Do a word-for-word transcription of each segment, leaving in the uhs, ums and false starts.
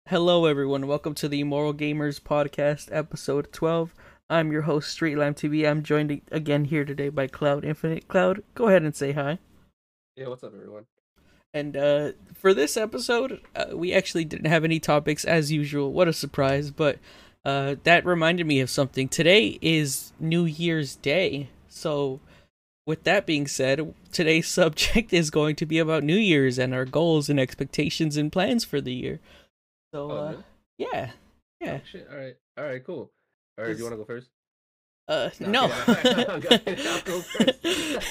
Hello, everyone. Welcome to the Moral Gamers Podcast, episode twelve. I'm your host, Streetlam T V. I'm joined again here today by Cloud Infinite. Cloud, go ahead and say hi. Yeah, what's up, everyone? And uh, for this episode, uh, we actually didn't have any topics as usual. What a surprise! But uh, that reminded me of something. Today is New Year's Day. So, with that being said, today's subject is going to be about New Year's and our goals and expectations and plans for the year. So, Oh, uh, really? yeah, yeah. Oh, shit. All right. All right, cool. All right, do you Just want to go first? Uh, No, I'm no. kidding. I'm kidding. I'll go first.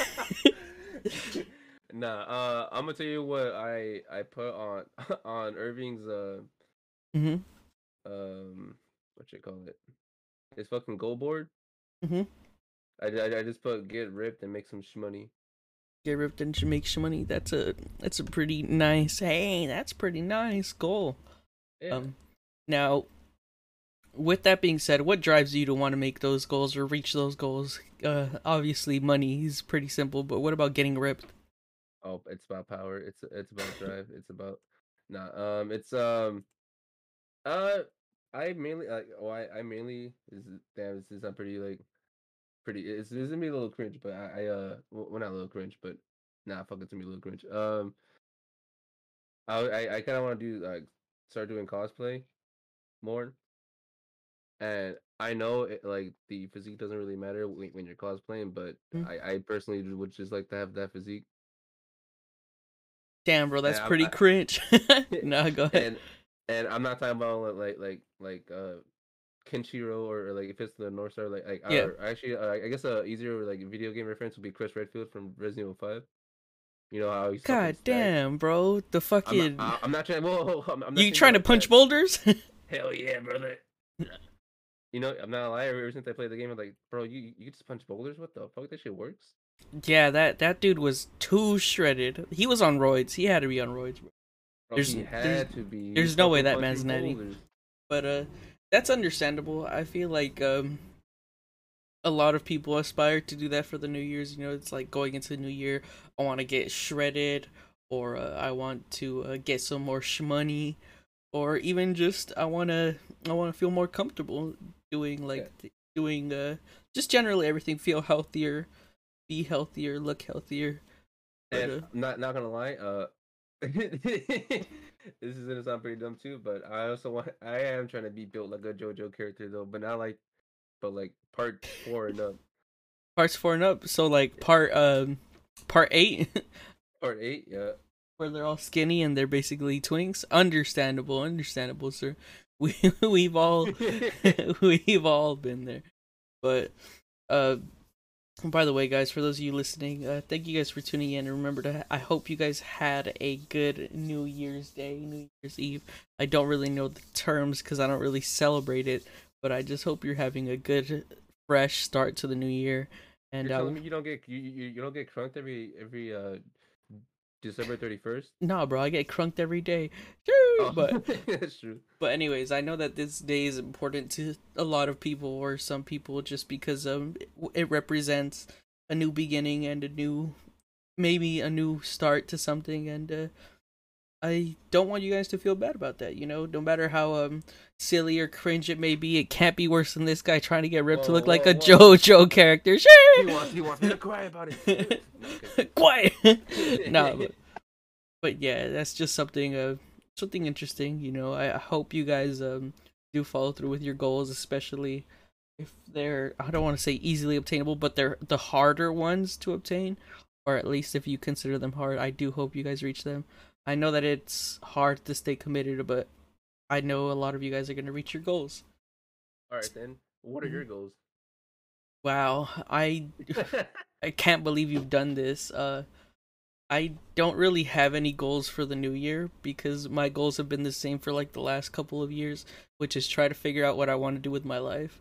Nah, uh, I'm gonna tell you what I I put on on Irving's uh Mhm. um what you call it? His fucking goal board. Mhm. I, I, I just put get ripped and make some shmoney. Get ripped and should make some money. That's a that's a pretty nice. Hey, that's pretty nice goal. Yeah. Um, now with that being said, what drives you to want to make those goals or reach those goals? Uh, obviously money is pretty simple, but what about getting ripped? Oh, it's about power. It's it's about drive. It's about nah. Um, it's um uh I mainly like oh I I mainly is damn this is not pretty like pretty. It's, it's gonna be a little cringe, but I, I uh, well, well, not a little cringe, but nah, fuck, it's gonna be a little cringe. Um, I I, I kind of want to do like start doing cosplay more, and I know it, like the physique doesn't really matter when, when you're cosplaying, but Mhm. I I personally would just like to have that physique, Damn, bro, and that's I, pretty I cringe. No, go ahead. and and I'm not talking about like like like uh Kenshiro or, or like if it's the North Star like like Yeah. or actually uh, I guess a easier like video game reference would be Chris Redfield from Resident Evil Five. You know how he's fucking God stacked. damn, bro. The I'm not. fucking I- I'm not trying. Whoa, I'm, I'm not you saying that trying to like punch that. boulders? Hell yeah, brother. You know, I'm not a liar. Ever since I played the game, I'm like, bro, you you just punch boulders? What the fuck? That shit works. Yeah, that that dude was too shredded. He was on roids. He had to be on roids. Bro, There's he there's had to be. He's there's no way fucking that man's punching natty. boulders. But uh that's understandable. I feel like um a lot of people aspire to do that for the New Year's. You know, it's like going into the new year, I want to get shredded, or uh, I want to uh, get some more shmoney, or even just I want to I want to feel more comfortable doing Yeah, like th- doing uh just generally everything, feel healthier, be healthier, look healthier. But and uh I'm not not gonna lie. Uh, this is gonna sound pretty dumb too, but I also want. I am trying to be built like a JoJo character though, but not like, but like part four and up. parts four and up, so like part um part eight Part eight, yeah. where they're all skinny and they're basically twinks. Understandable, understandable, sir. We we've all we've all been there. But uh, by the way, guys, for those of you listening, uh, thank you guys for tuning in. And remember to, I hope you guys had a good New Year's Day, New Year's Eve. I don't really know the terms because I don't really celebrate it, but I just hope you're having a good, fresh start to the new year. And You're uh, telling me you don't get you you, you don't get crunked every every uh December thirty-first? nah, bro, I get crunked every day. Sure, Oh, but that's true. But anyways, I know that this day is important to a lot of people or some people just because um it represents a new beginning and a new maybe a new start to something, and uh, I don't want you guys to feel bad about that, you know, no matter how um silly or cringe it may be, it can't be worse than this guy trying to get ripped to Whoa, look like whoa, a whoa. JoJo character. He wants he wants me to cry about it. No, Quiet. No, okay. but but yeah, that's just something uh something interesting. You know, I, I hope you guys um do follow through with your goals, especially if they're I don't want to say easily obtainable, but they're the harder ones to obtain, or at least if you consider them hard. I do hope you guys reach them. I know that it's hard to stay committed, but I know a lot of you guys are gonna reach your goals. All right then. What are Mhm. your goals? Wow, I I can't believe you've done this. Uh, I don't really have any goals for the new year because my goals have been the same for like the last couple of years, which is try to figure out what I want to do with my life.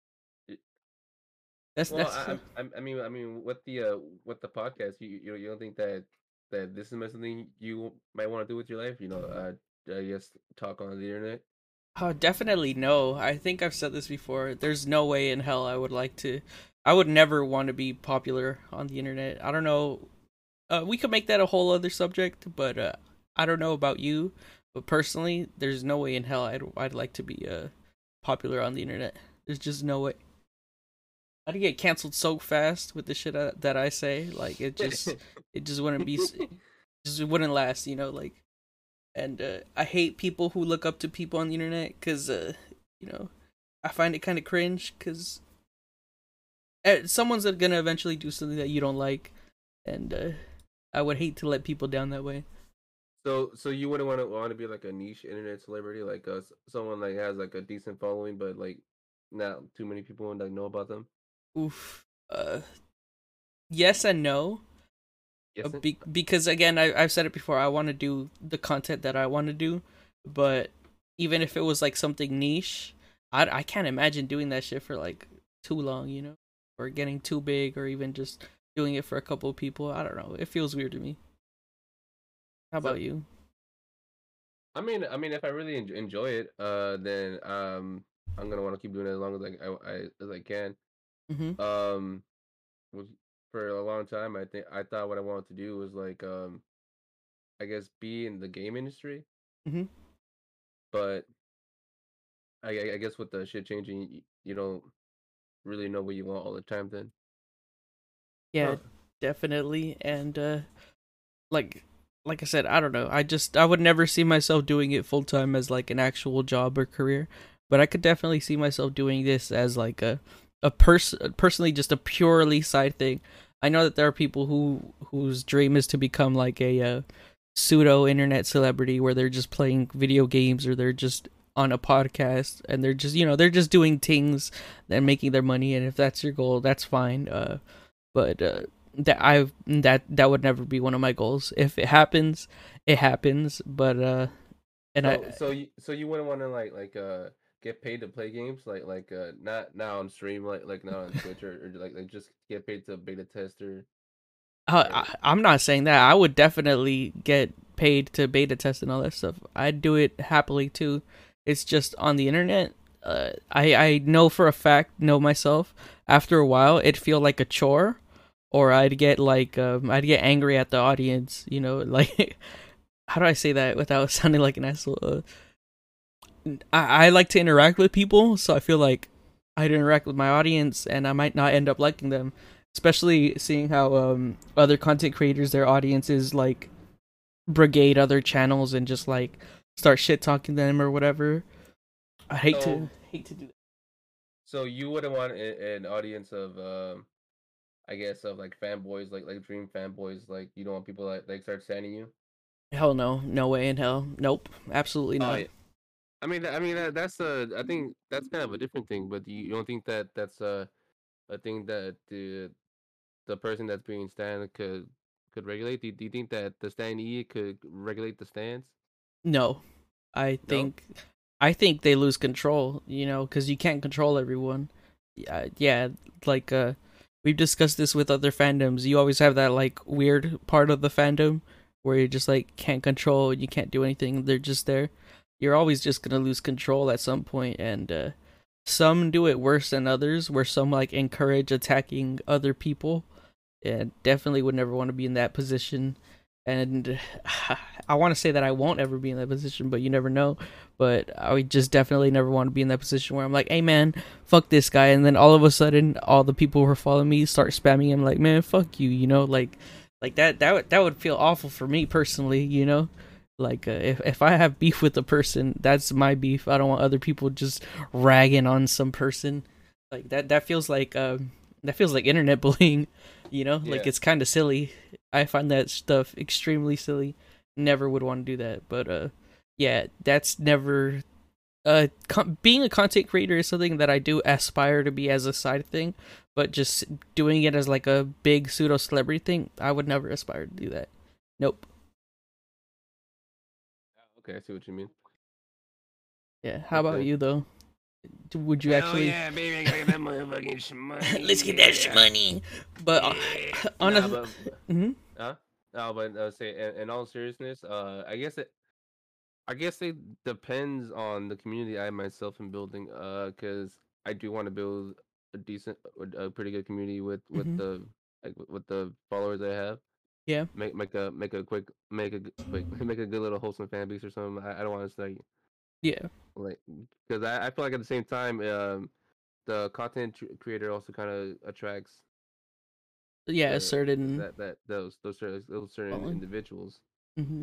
That's Well, that's I, I, I mean, I mean, with the uh, with the podcast, you you you don't think that that this is something you might want to do with your life? You know, uh, I guess talk on the internet. oh, definitely no. I think I've said this before. There's no way in hell I would like to. I would never want to be popular on the internet. I don't know. Uh, we could make that a whole other subject, but uh, I don't know about you, But personally, there's no way in hell I'd I'd like to be uh popular on the internet. There's just no way. I'd get canceled so fast with the shit I, that I say. Like it just it just wouldn't be it just wouldn't last. You know, like and uh, I hate people who look up to people on the internet because uh, you know I find it kind of cringe because someone's gonna eventually do something that you don't like, and uh, I would hate to let people down that way. So, so you wouldn't want to want to be like a niche internet celebrity, like uh, s- someone like has like a decent following, but like not too many people like know about them. Oof. Uh, yes and no. Uh, Yes. It? be- because again, I I've said it before. I want to do the content that I want to do, but even if it was like something niche, I I can't imagine doing that shit for like too long, you know, or getting too big, or even just doing it for a couple of people. I don't know. It feels weird to me. How So, about you? I mean, I mean, if I really en- enjoy it, uh, then um, I'm gonna want to keep doing it as long as like I, I as I can. Mm-hmm. Um, was for a long time, I think I thought what I wanted to do was like um, I guess be in the game industry, Mm-hmm. but I, I I guess with the shit changing, you, you don't really know what you want all the time. Then, Yeah, huh? definitely. And uh, like like I said, I don't know. I just I would never see myself doing it full time as like an actual job or career, but I could definitely see myself doing this as like a a person personally just a purely side thing. I know that there are people who whose dream is to become like a uh, pseudo internet celebrity where they're just playing video games or they're just on a podcast and they're just you know they're just doing things and making their money, and if that's your goal, that's fine. Uh but uh that I that that would never be one of my goals. If it happens, it happens. But uh, and I So so you so you wouldn't want to like like uh get paid to play games like like uh not now on stream like like now on Twitch or, or like like just get paid to beta tester I, or I I'm not saying that. I would definitely get paid to beta test and all that stuff. I'd do it happily too. It's just on the internet. Uh, I I know for a fact, know myself. After a while, it'd feel like a chore, or I'd get like um, I'd get angry at the audience. You know, like how do I say that without sounding like an asshole? Uh, I, I like to interact with people, so I feel like I'd interact with my audience, and I might not end up liking them. Especially seeing how um, other content creators, their audiences like brigade other channels and just like start shit talking them or whatever. I hate so to hate to do that. so you wouldn't want a, an audience of um I guess of like fanboys like like dream fanboys like you don't want people like like start sending you. Hell no, no way in hell. Nope, absolutely Oh not. yeah. I mean I mean that, that's a I think that's kind of a different thing, but you, you don't think that that's a a thing that the the person that's being stand could could regulate? Do you, do you think that the standee could regulate the stands? No, I No. think I think they lose control. You know, because you can't control everyone. Yeah, yeah, like uh, we've discussed this with other fandoms. You always have that like weird part of the fandom where you just like can't control. You can't do anything. They're just there. You're always just gonna lose control at some point, and uh, some do it worse than others. Where some like encourage attacking other people, and definitely would never want to be in that position. And I want to say that I won't ever be in that position, but you never know. But I would just definitely never want to be in that position where I'm like, hey man, fuck this guy, and then all of a sudden, all the people who are following me start spamming him like, man, fuck you, you know, like, like that. That would that would feel awful for me personally, you know. Like uh, if if I have beef with a person, that's my beef. I don't want other people just ragging on some person. Like that. That feels like um, that feels like internet bullying. You know, like Yeah. it's kind of silly. I find that stuff extremely silly. Never would want to do that. But uh, yeah, that's never. Uh, con- being a content creator is something that I do aspire to be as a side thing, but just doing it as like a big pseudo celebrity thing, I would never aspire to do that. Nope. Okay, I see what you mean. Yeah. How about Okay. you though? Would you Hell actually? yeah, baby! I gotta get that motherfucking Let's money. get that Yeah. money. But uh, Yeah. Nah, honestly, but mm-hmm. huh? No, but uh, say in, in all seriousness, uh, I guess it. I guess it depends on the community I myself am building. Uh, because I do want to build a decent, a pretty good community with with Mm-hmm. the like with the followers I have. Yeah. make make a make a quick make a g- quick make a good little wholesome fan base or something. I, I don't want to say Yeah. like because I, I feel like at the same time um the content tr- creator also kind of attracts Yeah, a the certain that that those those certain those certain following. individuals. Hmm.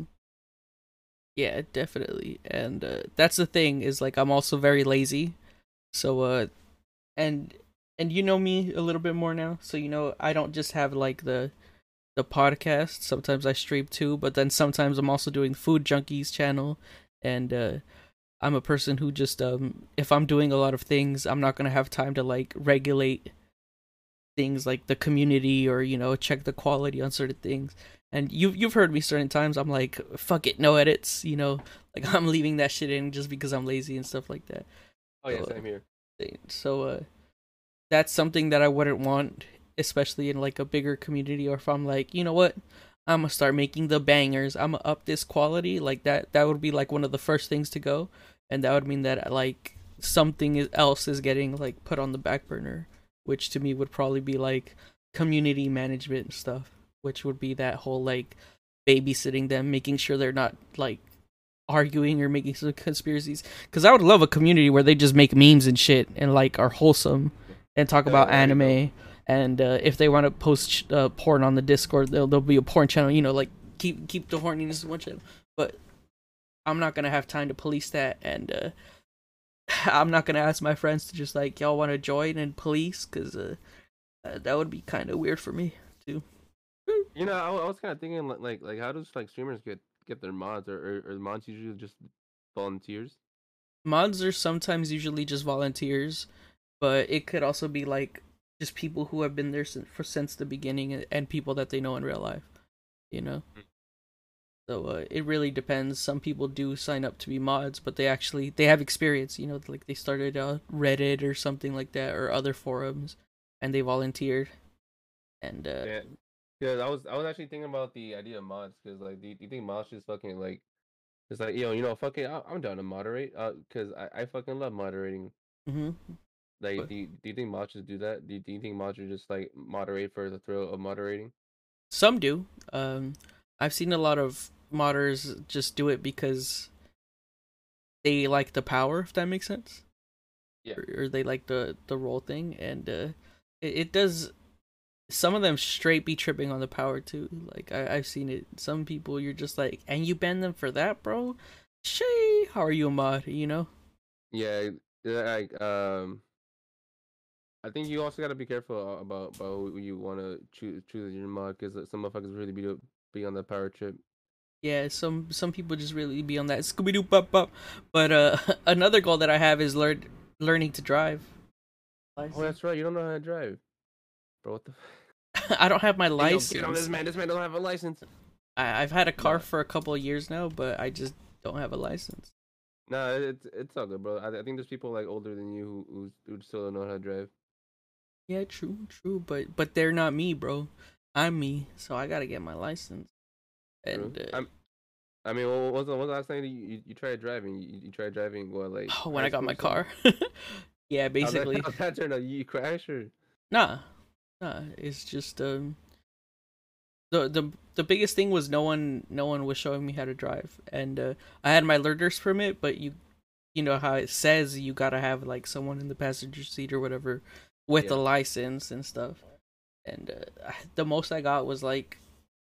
Yeah, definitely. And uh, that's the thing is like I'm also very lazy. So uh and and you know me a little bit more now. So you know I don't just have like the the podcast. Sometimes I stream too, but then sometimes I'm also doing Food Junkies channel, and uh I'm a person who just um if I'm doing a lot of things, I'm not going to have time to like regulate things like the community or you know check the quality on certain things. And you you've heard me certain times I'm like fuck it, no edits, you know, like I'm leaving that shit in just because I'm lazy and stuff like that. Oh yeah, So same here. uh, so uh that's something that I wouldn't want, especially in like a bigger community. Or if I'm like, you know what, I'm gonna start making the bangers, I'm gonna up this quality, like that that would be like one of the first things to go. And that would mean that like something is, else is getting like put on the back burner, which to me would probably be like community management stuff, which would be that whole like babysitting them, making sure they're not like arguing or making some conspiracies. Because I would love a community where they just make memes and shit and like are wholesome and talk Yeah, about that'd be dope. anime. And uh, if they want to post uh, porn on the Discord, there'll, there'll be a porn channel. You know, like keep keep the horniness in one channel. But I'm not gonna have time to police that, and uh, I'm not gonna ask my friends to just like y'all want to join and police, because uh, uh, that would be kind of weird for me too. You know, I, wa- I was kind of thinking li- like like how does like streamers get get their mods or or, or the mods usually just volunteers? Mods are sometimes usually just volunteers, but it could also be like just people who have been there since, for since the beginning, and people that they know in real life. You know, so uh, it really depends. Some people do sign up to be mods, but they actually they have experience. You know, like they started uh, Reddit or something like that, or other forums, and they volunteered. And uh, Yeah, because I was I was actually thinking about the idea of mods because like do you, do you think mods just fucking like it's like yo you know fucking I, I'm down to moderate uh because I, I fucking love moderating. mm-hmm. Like But do you, do you think mods just do that? Do you, do you think mods should just like moderate for the thrill of moderating? some do. Um, I've seen a lot of modders just do it because they like the power, if that makes sense, Yeah. or, or they like the the role thing, and uh, it, it does. Some of them straight be tripping on the power too. Like I, I've seen it. Some people you're just like, and you ban them for that, bro. Shay, how are you a mod? You know? Yeah, yeah, like um I think you also got to be careful about about who you want to choose choose as your mod because some motherfuckers really be be on that power trip. Yeah, some some people just really be on that Scooby Doo pop pop. But uh, another goal that I have is learn learning to drive Oh, license. that's right. You don't know how to drive, bro. What the? I don't have my Hey, yo, get on this license. man. This man don't have a license. I, I've had a car Nah, for a couple of years now, but I just don't have a license. nah, it's it's all good, bro. I, I think there's people like older than you who who, who still don't know how to drive. Yeah, true, true, but but they're not me, bro. I'm me, so I gotta get my license. True. And uh, I'm. I mean, what was the, what was the last time you, you, you tried driving? You, you tried driving what like oh, when high I got school my or something? car, yeah, How'd that basically, how'd that turn out? You crash or? nah, nah. It's just um the the the biggest thing was no one no one was showing me how to drive, and uh, I had my learner's permit, but you you know how it says you gotta have like someone in the passenger seat or whatever with a Yeah. license and stuff. And uh, the most I got was like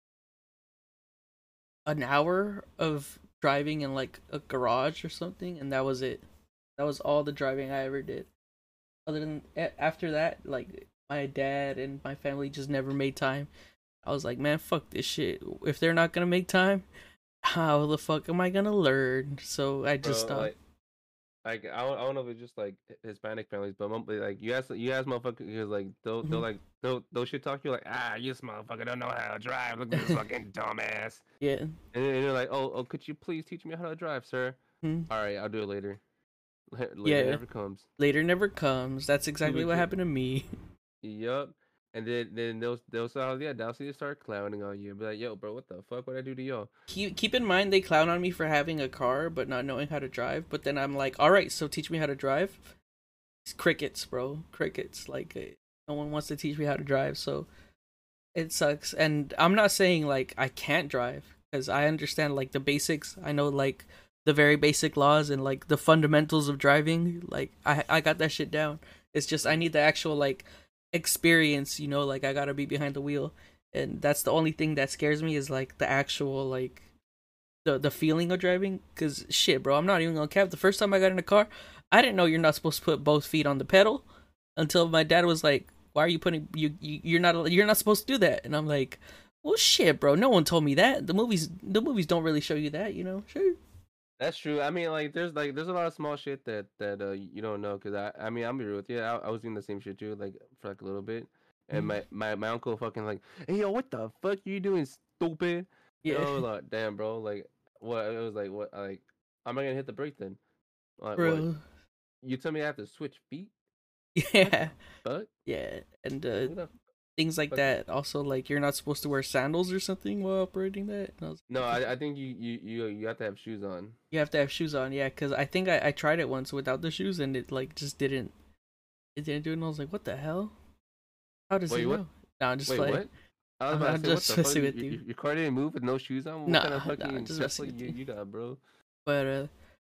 an hour of driving in like a garage or something, and that was it. That was all the driving I ever did. Other than after that, like my dad and my family just never made time. I was like, man, fuck this shit. If they're not gonna make time, how the fuck am I gonna learn? So I just Bro, stopped. like Like I don't, I don't know if it's just like Hispanic families, but mom- like you ask you ask motherfuckers like they'll they'll Hmm. like they'll they'll shit talk you like ah you this motherfucker don't know how to drive, look at this fucking dumbass, Yeah. and then they're like oh oh could you please teach me how to drive, sir? Hmm. All right, I'll do it later. Later Yeah. never comes. Later never comes. That's exactly what Legit. happened to me. Yup. And then then they'll they'll start yeah they'll see start clowning on you and be like yo bro what the fuck what I do to y'all? keep keep in mind they clown on me for having a car but not knowing how to drive. But then I'm like, all right, so teach me how to drive. It's crickets, bro. Crickets. Like uh, no one wants to teach me how to drive. So it sucks, and I'm not saying like I can't drive because I understand like the basics. I know like the very basic laws and like the fundamentals of driving. Like I I got that shit down. It's just I need the actual like experience. You know, like I gotta be behind the wheel, and that's the only thing that scares me is like the actual like the the feeling of driving. Cause shit, bro, I'm not even gonna cap. The first time I got in a car, I didn't know you're not supposed to put both feet on the pedal until my dad was like, "Why are you putting you, you you're not you're not supposed to do that?" And I'm like, "Well, shit, bro. No one told me that. The movies the movies don't really show you that, you know." Sure. That's true. I mean, like, there's like there's a lot of small shit that that uh you don't know. Cause I I mean, I'm be real with you. I, I was doing the same shit too, like for like a little bit. And Mhm. my my my uncle fucking like, hey yo, what the fuck you doing, stupid? You Yeah, know, like, damn, bro. Like, what? It was like, what? Like, I'm not gonna hit the brake then. Like, what? bro. You tell me I have to switch feet? What the Yeah, fuck? yeah, and uh, Who the things like fuck? Is... that. Also, like you're not supposed to wear sandals or something while operating that. And I was No, like, "What the I I fuck?" think you you you you have to have shoes on. You have to have shoes on. Yeah, because I think I, I tried it once without the shoes and it like just didn't it didn't do it. And I was like, "What the hell? How does he Wait, what? know?" No, I'm just Wait, like what? I was I'm, about to I'm say, what just the fuck? messing You, with you, you. your car didn't move with no shoes on? What kind Nah, of nah, fucking just Tesla messing with you, you. you got, bro? But uh,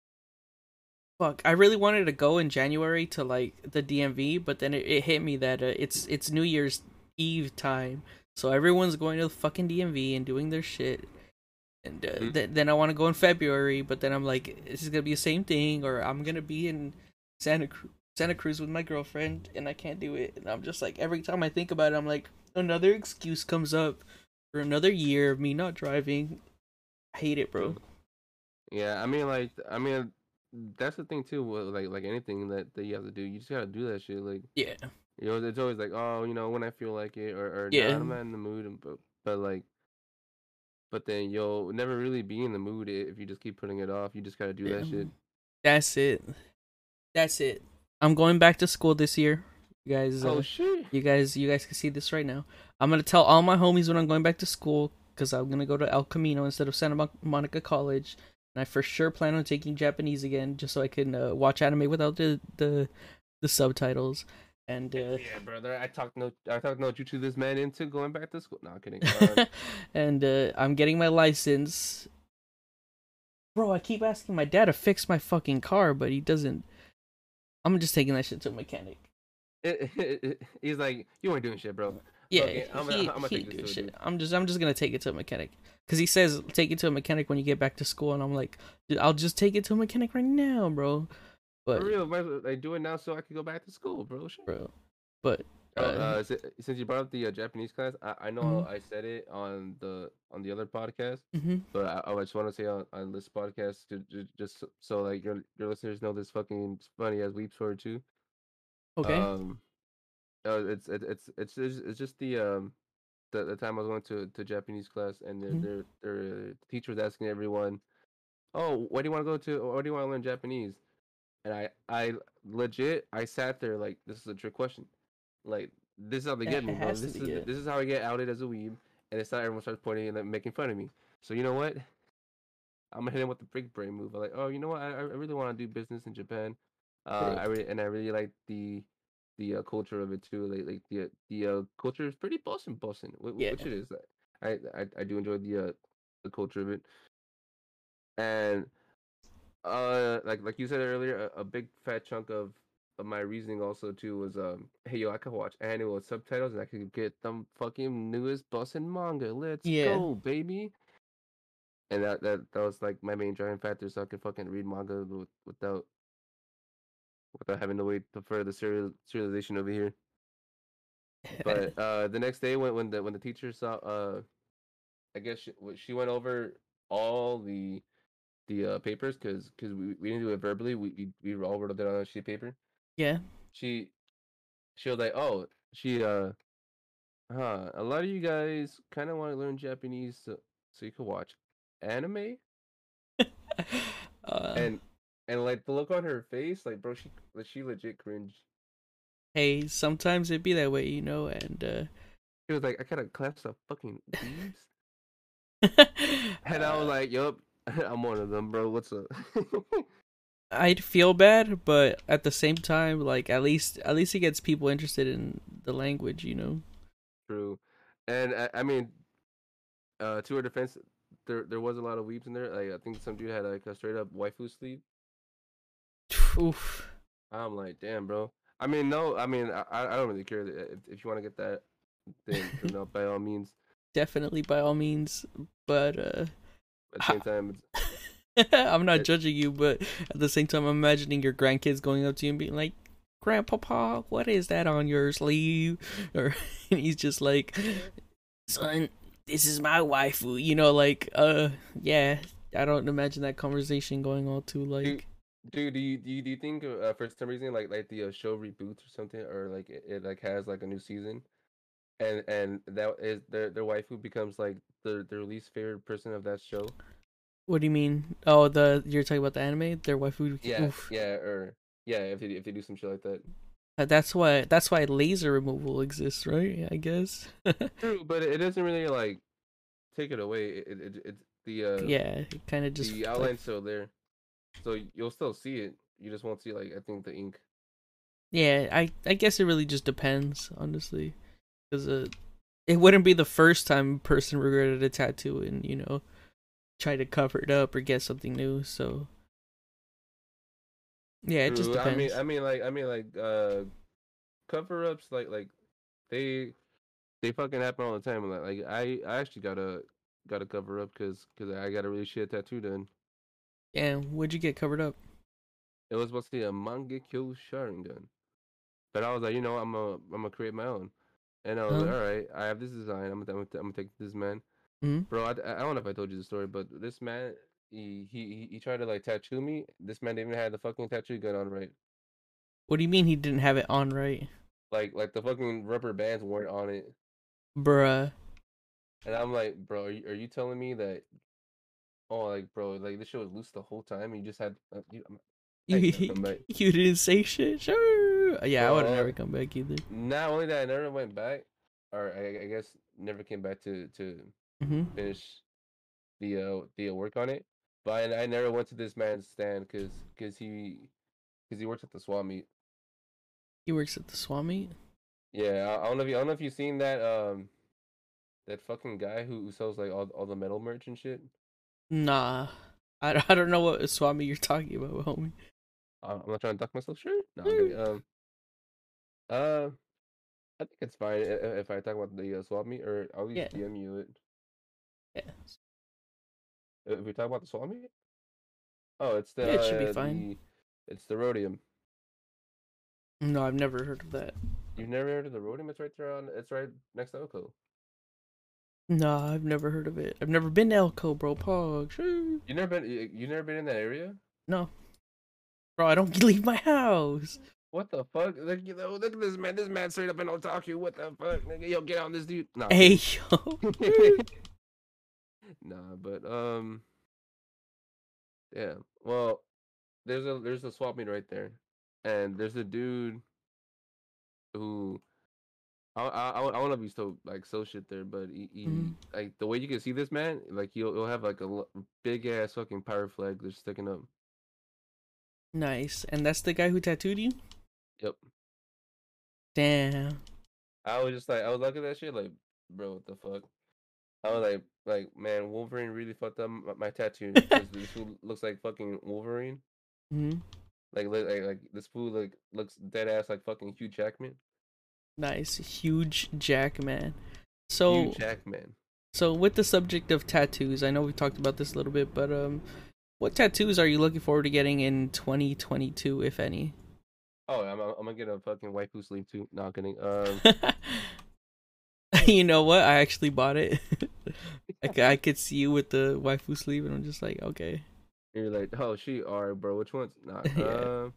fuck, I really wanted to go in January to like the D M V, but then it, it hit me that uh, it's it's New Year's Eve time, so everyone's going to the fucking D M V and doing their shit. And uh, Mm. th- then I want to go in February, but then I'm like, this is gonna be the same thing, or I'm gonna be in Santa Cruz, Santa Cruz with my girlfriend, and I can't do it. And I'm just like, every time I think about it, I'm like, another excuse comes up for another year of me not driving. I hate it, bro. True. Yeah, I mean, like, I mean, that's the thing too. with, Like, like anything that, that you have to do, you just gotta do that shit. Like, Yeah, you know, it's always like, oh, you know, when I feel like it, or or yeah, nah, I'm not in the mood. And but but like, but then you'll never really be in the mood i- if you just keep putting it off. You just gotta do yeah. that shit. That's it. That's it. I'm going back to school this year. You guys, Oh uh, shit. you guys, you guys can see this right now. I'm gonna tell all my homies when I'm going back to school because I'm gonna go to El Camino instead of Santa Mon- Monica College, and I for sure plan on taking Japanese again just so I can uh, watch anime without the the the subtitles. And uh, Yeah, brother. I talked no, I talked no jutsu this man into going back to school. No, I'm kidding. Uh, and uh, I'm getting my license. Bro, I keep asking my dad to fix my fucking car, but he doesn't. I'm just taking that shit to a mechanic. it, it, it, he's like, you ain't doing shit, bro. Yeah, Okay, I'm gonna, he I'm gonna he take ain't this doing to a shit. dude. I'm just I'm just gonna take it to a mechanic because he says take it to a mechanic when you get back to school, and I'm like, dude, I'll just take it to a mechanic right now, bro. For But real, might as well, like do it now so I can go back to school, bro. Shit. bro, but Oh, uh, uh, si- since you brought up the uh, Japanese class, I, I know mm-hmm, I said it on the on the other podcast, mm-hmm. but I, I just want to say on, on this podcast to, to just so, so like your your listeners know this fucking funny as weep story too. Okay, Um, uh, it's it, it's it's it's it's just the um the, the time I was going to to Japanese class and their mm-hmm. their their teacher was asking everyone, oh, where do you want to go to? Or where do you want to learn Japanese? And I I legit I sat there like this is a trick question. Like this is how they It get me, bro. has to This be, is yeah. this is how I get outed as a weeb, and it's not everyone starts pointing and like, making fun of me. So you know what? I'm gonna hit him with the big brain move. I'm like, oh, you know what? I I really want to do business in Japan. Uh, Bro. I really and I really like the the uh, culture of it too. Like like the the uh, culture is pretty bossing bossing, Yeah, which it is. I I I do enjoy the uh, the culture of it, and uh, like like you said earlier, a, a big fat chunk of of my reasoning also too was um, hey yo, I could watch anime with subtitles and I could get them fucking newest bussin' manga. Let's yeah, go, baby. And that that that was like my main driving factor, so I could fucking read manga with, without without having to wait for the serial serialization over here. But uh, the next day when when the when the teacher saw uh, I guess she, she went over all the the uh, papers because because we, we didn't do it verbally. We we, we all wrote it on a sheet of paper. yeah. She she was like, oh, she uh, huh. A lot of you guys kind of want to learn Japanese so so you could watch anime uh, and and like the look on her face, like bro, she she legit cringed. hey, sometimes it be that way, you know, and uh, She was like, I got a class of fucking weebs, and I was uh like, yup, I'm one of them, bro. What's up? I'd feel bad, but at the same time, like at least at least it gets people interested in the language, you know. True. and I, I mean, uh, to her defense, there there was a lot of weeps in there. Like I think some dude had like a straight up waifu sleeve. Oof. I'm like, damn, bro. I mean, no, I mean, I I don't really care if if you want to get that, then then no, by all means. Definitely, by all means. But uh, At the same time, I'm not it, judging you, but at the same time, I'm imagining your grandkids going up to you and being like, "Grandpapa, what is that on your sleeve?" Or and he's just like, "Son, this is my waifu." You know, like, uh, yeah. I don't imagine that conversation going all too dude, like. dude, do you do you, do you think uh, for some reason like like the uh, show reboots or something, or like it, it like has like a new season, and and that is their their waifu becomes like the their least favorite person of that show? What do you mean? Oh, the you're talking about the anime? Their waifu? Yeah, Oof. yeah, or yeah, if they if they do some shit like that. Uh, That's why. That's why laser removal exists, right? I guess. True, but it doesn't really like take it away. It, it, it it's the uh Yeah, it kind of just the like. outline's still there, so you'll still see it. You just won't see like I think the ink. Yeah, I I guess it really just depends, honestly, because uh, it wouldn't be the first time a person regretted a tattoo and you know try to cover it up or get something new. So yeah, it just True. I mean, depends. I mean, like, I mean, like, uh, cover ups, like, like they they fucking happen all the time. Like, like I I actually got a got a cover up because because I got a really shit tattoo done. Yeah, would you get covered up? It was supposed to be a Mangekyo Sharingan, but I was like, you know, I'm a I'm gonna create my own, and I was like, Huh? all right, I have this design. I'm gonna I'm gonna, I'm gonna take this man, Hmm. bro. I, I don't know if I told you the story, but this man. He, he he tried to like tattoo me. This man didn't even have the fucking tattoo gun on right. What do you mean he didn't have it on right, Like like the fucking rubber bands weren't on it. bruh? And I'm like, bro, are you, are you telling me that? Oh, like, bro, like this shit was loose the whole time. And you just had, uh, you, I'm- I You ain't never come back, you didn't say shit. Sure. Yeah, I would have bro. never come back either. Not only that, I never went back, or I, I guess never came back to to Hmm. finish the uh the uh, work on it. But I, I never went to this man's stand because because he because he works at the swap meet. He works at the Swami. Yeah, I, I don't know if you I don't know if you've seen that um that fucking guy who, who sells like all all the metal merch and shit. Nah, I, I don't know what Swami you're talking about, homie. Uh, I'm not trying to duck myself. Sure, no, I'm kidding. Um, uh. I think it's fine i- if I talk about the uh, swap meet, or I'll at Yeah, least D M you it. yeah, Uh, If we talk about the swap meet, oh, it's the yeah. It should be uh, fine. the it's the Rhodium. No, I've never heard of that. You've never heard of the Rhodium? It's right there on. It's right next to Elko. No, I've never heard of it. I've never been to Elko, bro. Pog. Shoo. You never been? You, you never been in that area? No, bro. I don't leave my house. What the fuck? Look, you know, look at this man. This man straight up in Otaku. What the fuck? Nigga, yo, get on this dude. Nah, I'm Hey, kidding. yo. Nah, but um, yeah. Well, there's a there's a swap meet right there, and there's a dude who I I I, I want to be so like so shit there, but he, he Mhm. like the way you can see this man, like he'll he'll have like a big ass fucking power flag just sticking up. Nice. And that's the guy who tattooed you? Yep. Damn. I was just like I was looking at that shit like, bro, what the fuck? I was like like man, Wolverine really fucked up my, my tattoo because this fool looks like fucking Wolverine. Hmm. Like look like like this fool like looks dead ass like fucking Hugh Jackman. Nice. Huge Jack man. Hugh So, Jackman. so with the subject of tattoos, I know we talked about this a little bit, but um, what tattoos are you looking forward to getting in twenty twenty-two, if any? Oh, I'm I'm gonna get a fucking waifu sleeve too. Not kidding. Um. You know what? I actually bought it. Like I could see you with the waifu sleeve, and I'm just like, okay, You're like, oh, she are, bro. Which one's not? yeah. Um,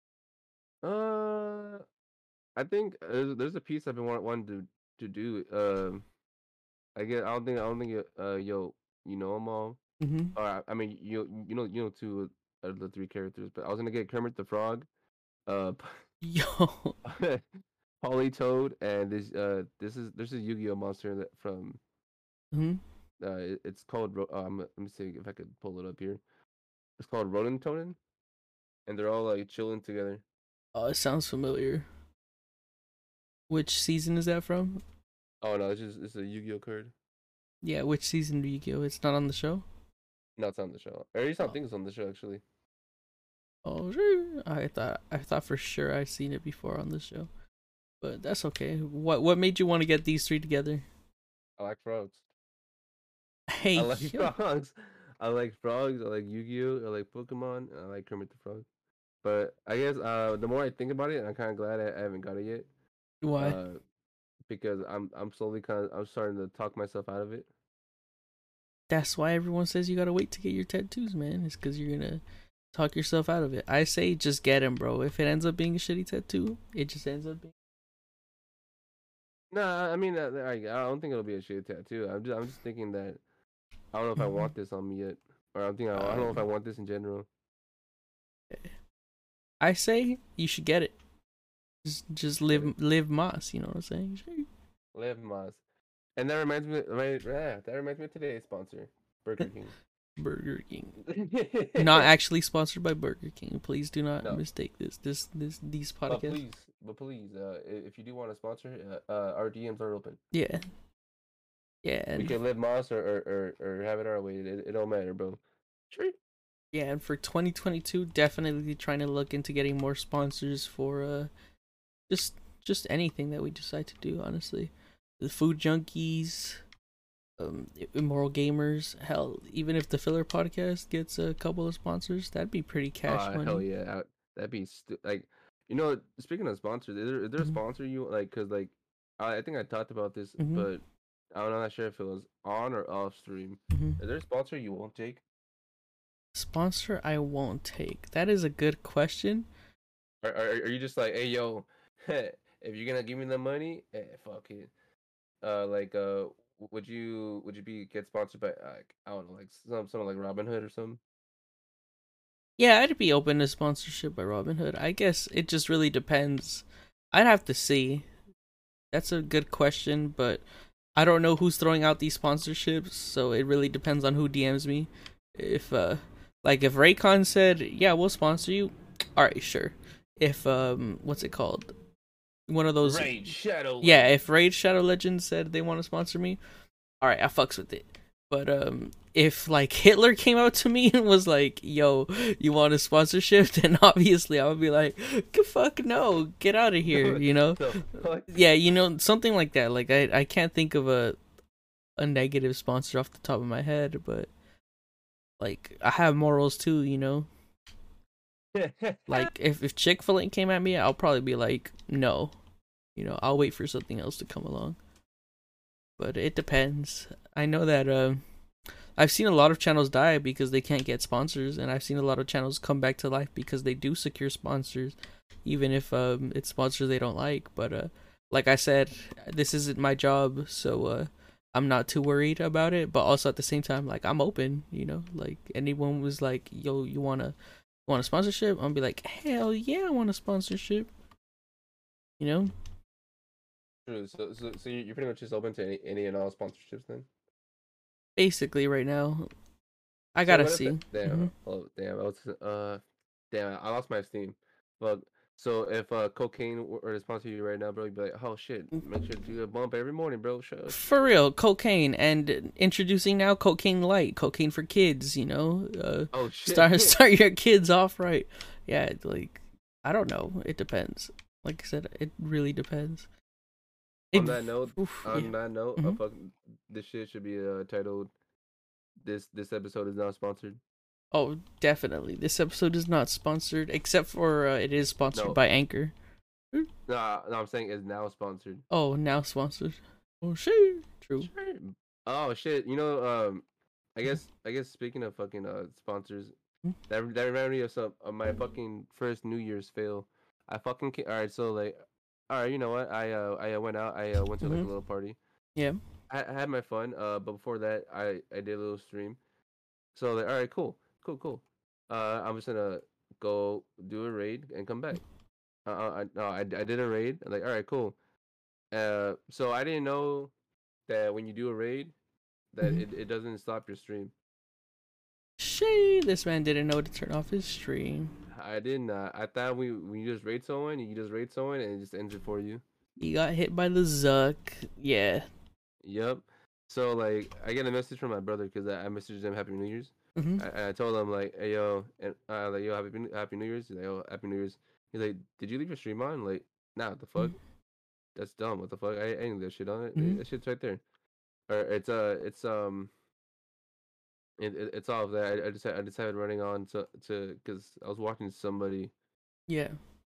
uh, I think there's, there's a piece I've been want, wanting to to do. Um, I get. I don't think. I don't think. you- Uh, yo, you know them all. Hmm. Or I, I mean, you you know you know two of the three characters. But I was gonna get Kermit the Frog, uh, Yo. Polly Toad, and this uh this is there's a Yu-Gi-Oh monster that from Hmm. uh it- it's called Ro- um let me see if I could pull it up here. It's called Rodentonen, and they're all like chilling together. Oh, it sounds familiar. Which season is that from? Oh no, it's just it's a Yu-Gi-Oh card. Yeah, which season do you go? It's not on the show. No, it's on the show. Or at least I Oh, think it's on the show actually. oh, sure. I thought I thought for sure I seen it before on the show, but that's okay. What what made you want to get these three together? I like frogs. I Hey, like yo. frogs. I like frogs. I like Yu-Gi-Oh. I like Pokemon. I like Kermit the Frog. But I guess uh, the more I think about it, I'm kind of glad I, I haven't got it yet. Why? Uh, because I'm I'm slowly kind of I'm starting to talk myself out of it. That's why everyone says you gotta wait to get your tattoos, man. It's because you're gonna talk yourself out of it. I say just get them, bro. If it ends up being a shitty tattoo, it just ends up being. No, I mean uh, I I don't think it'll be a shit tattoo. I'm just I'm just thinking that I don't know if I Mhm. want this on me yet, or I'm thinking I don't know if I Um, want this in general. I say you should get it. Just, just Get it, live, live Moss. You know what I'm saying? Sure. live Moss. And that reminds me, right, yeah, that reminds me of today's sponsor, Burger King. Burger King. Not actually sponsored by Burger King. Please do not No, mistake this. This, this, these but podcasts. please, but please, uh, i- if you do want to sponsor, uh, uh, our D Ms are open. Yeah, yeah, We and can live Moss or or, or, or have it our way. It, it don't matter, bro. Sure. yeah, and for twenty twenty-two, definitely trying to look into getting more sponsors for uh just just anything that we decide to do. Honestly, the food junkies, um, immoral gamers. Hell, even if the filler podcast gets a couple of sponsors, that'd be pretty cash Uh, hell money. yeah, I, that'd be stu- like, you know, speaking of sponsors, is there, is there a Hmm. sponsor you like? Cause like, I, I think I talked about this, Hmm. but I'm not sure if it was on or off stream. Hmm. Is there a sponsor you won't take? Sponsor I won't take. That is a good question. Or, or are you just like, hey yo, if you're gonna give me the money, eh, fuck it. Uh, like, uh, w- would you would you be get sponsored by like I don't know, like some something like Robin Hood or something? Yeah, I'd be open to sponsorship by Robinhood. I guess it just really depends. I'd have to see. That's a good question, but I don't know who's throwing out these sponsorships, so it really depends on who D Ms me. If uh like if Raycon said, "Yeah, we'll sponsor you." All right, sure. If um what's it called? One of those Raid Shadow Yeah, Legends. if Raid Shadow Legends said they want to sponsor me, all right, I fucks with it. But um, if like Hitler came out to me and was like, "Yo, you want a sponsorship?" then obviously I would be like, "Fuck no, get out of here," you know? The fuck? Yeah, you know, something like that. Like I, I can't think of a a negative sponsor off the top of my head, but like I have morals too, you know. Like if if Chick Fil A came at me, I'll probably be like, "No," you know. I'll wait for something else to come along. But it depends. I know that um. I've seen a lot of channels die because they can't get sponsors, and I've seen a lot of channels come back to life because they do secure sponsors, even if um, it's sponsors they don't like. But uh, like I said, this isn't my job, so uh, I'm not too worried about it. But also at the same time, like I'm open, you know. Like anyone was like, "Yo, you wanna want a sponsorship?" I'll be like, "Hell yeah, I want a sponsorship." You know, True. So, so, so you- you're pretty much just open to any, any and all sponsorships then. basically right now, I So gotta what if that? see. Damn. Hmm. Oh, damn. I was. Uh, damn. I lost my steam. But so if uh cocaine were to sponsor you right now, bro, you'd be like, oh shit, make sure to do a bump every morning, bro. Shut. For real, cocaine, and introducing now cocaine light, cocaine for kids. You know, uh, Oh shit. start start your kids off right. Yeah, like I don't know. It depends. Like I said, it really depends. On It, that note, oof, yeah. on that note, uh, Hmm. fuck, this shit should be uh titled. This this episode is not sponsored. Oh, definitely. This episode is not sponsored, except for uh, it is sponsored No, by Anchor. no, no. I'm saying is now sponsored. Oh, now sponsored. Oh shit. True. Sure. Oh shit. You know, um, I guess I guess speaking of fucking uh sponsors, that that reminded me of some of my fucking first New Year's fail. I fucking ca- all right. So like, all right, you know what? I uh I uh, went out. I uh, went to like Mm-hmm. a little party. Yeah. I, I had my fun. Uh, but before that, I I did a little stream. So like, all right, cool, cool, cool. Uh, I'm just gonna go do a raid and come back. Uh, uh, I, no, I I did a raid. I'm like, all right, cool. Uh, so I didn't know that when you do a raid, that Mm-hmm. it, it doesn't stop your stream. Shit, this man didn't know to turn off his stream. I didn't. Uh, I thought we when you just raid someone, you just raid someone and it just ends it for you. He got hit by the Zuck. Yeah. Yep. So like, I get a message from my brother because I, I messaged him Happy New Year's. Hmm. I, I told him like, hey yo, and uh, like yo, Happy Happy New Year's. He's like, oh, Happy New Year's. He's like, did you leave your stream on? Like, nah, what the fuck? That's dumb. What the fuck? I, I ain't leave that shit on it. Hmm. That shit's right there. Or it's uh, it's um, it, it it's all of that. I, I just had, I just had it running on to to because I was watching somebody Yeah.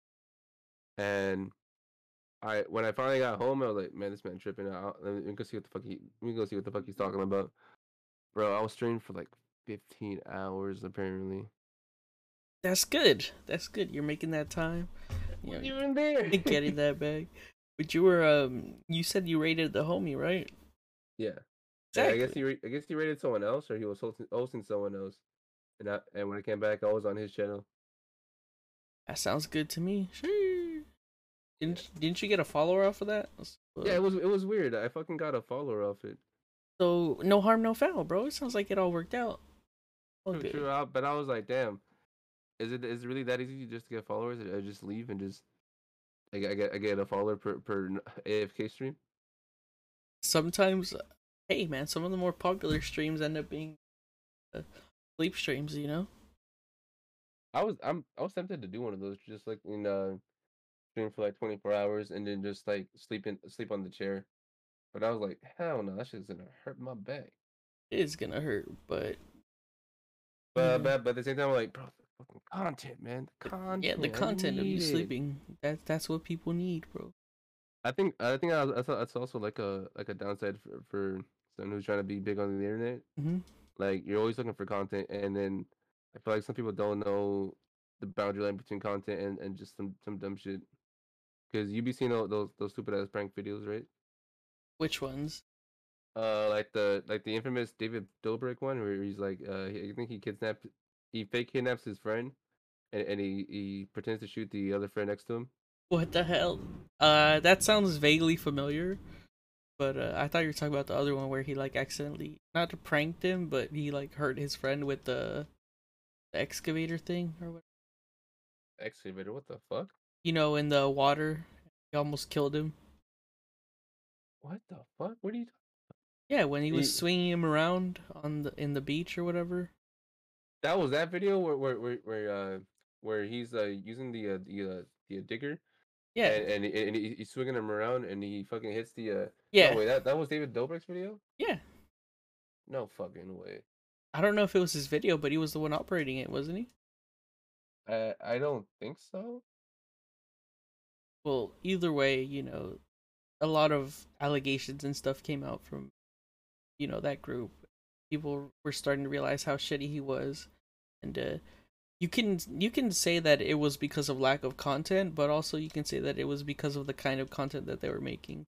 and I when I finally got home, I was like, man, this man tripping out. Let me go see what the fuck he. Let me go see what the fuck he's talking about, bro. I was streaming for like fifteen hours apparently. That's good. That's good. You're making that time. You know, Even there. getting that back. But you were um you said you rated the homie, right? Yeah. Yeah, I Exactly. guess he ra- I guess he rated someone else, or he was hosting, hosting someone else. And I, and when I came back, I was on his channel. That sounds good to me. Sure. Yeah. Didn't didn't you get a follower off of that? Yeah, it was it was weird. I fucking got a follower off it. So no harm, no foul, bro. It sounds like it all worked out. All True, good. true. I, but I was like, damn, is it is it really that easy just to get followers? I just leave and just I get I get, I get a follower per per A F K stream. Sometimes, hey man, some of the more popular streams end up being uh, sleep streams. You know. I was I'm I was tempted to do one of those, just like in uh stream for like twenty four hours and then just like sleep in sleep on the chair. But I was like, hell no, that shit's gonna hurt my back. It is gonna hurt, but you But know. but but at the same time, I'm like, bro, the fucking content, man, the Yeah, the content, I content of you need it. sleeping. That that's what people need, bro. I think I think I, I thought that's also like a like a downside for for someone who's trying to be big on the internet. Hmm. Like you're always looking for content, and then I feel like some people don't know the boundary line between content and, and just some some dumb shit. Because you be seeing all those those stupid ass prank videos, right? Which ones? Uh, like the like the infamous David Dobrik one, where he's like, uh, he, I think he kidnapped, he fake kidnaps his friend, and, and he he pretends to shoot the other friend next to him. What the hell? Uh, that sounds vaguely familiar, but uh, I thought you were talking about the other one where he like accidentally not pranked him, but he like hurt his friend with the, the excavator thing or what? Excavator, what the fuck? You know, in the water, he almost killed him. What the fuck? What are you? Yeah, when he was He, swinging him around on the in the beach or whatever. that was that video where where where where uh where he's uh using the uh, the uh, the uh, digger Yeah, and and, and he, he's swinging him around and he fucking hits the uh. No yeah, wait, that that was David Dobrik's video. yeah. No fucking way. I don't know if it was his video, but he was the one operating it, wasn't he? I I don't think so. Well, either way, you know, a lot of allegations and stuff came out from you know that group. People were starting to realize how shitty he was, and uh, you can you can say that it was because of lack of content, but also you can say that it was because of the kind of content that they were making.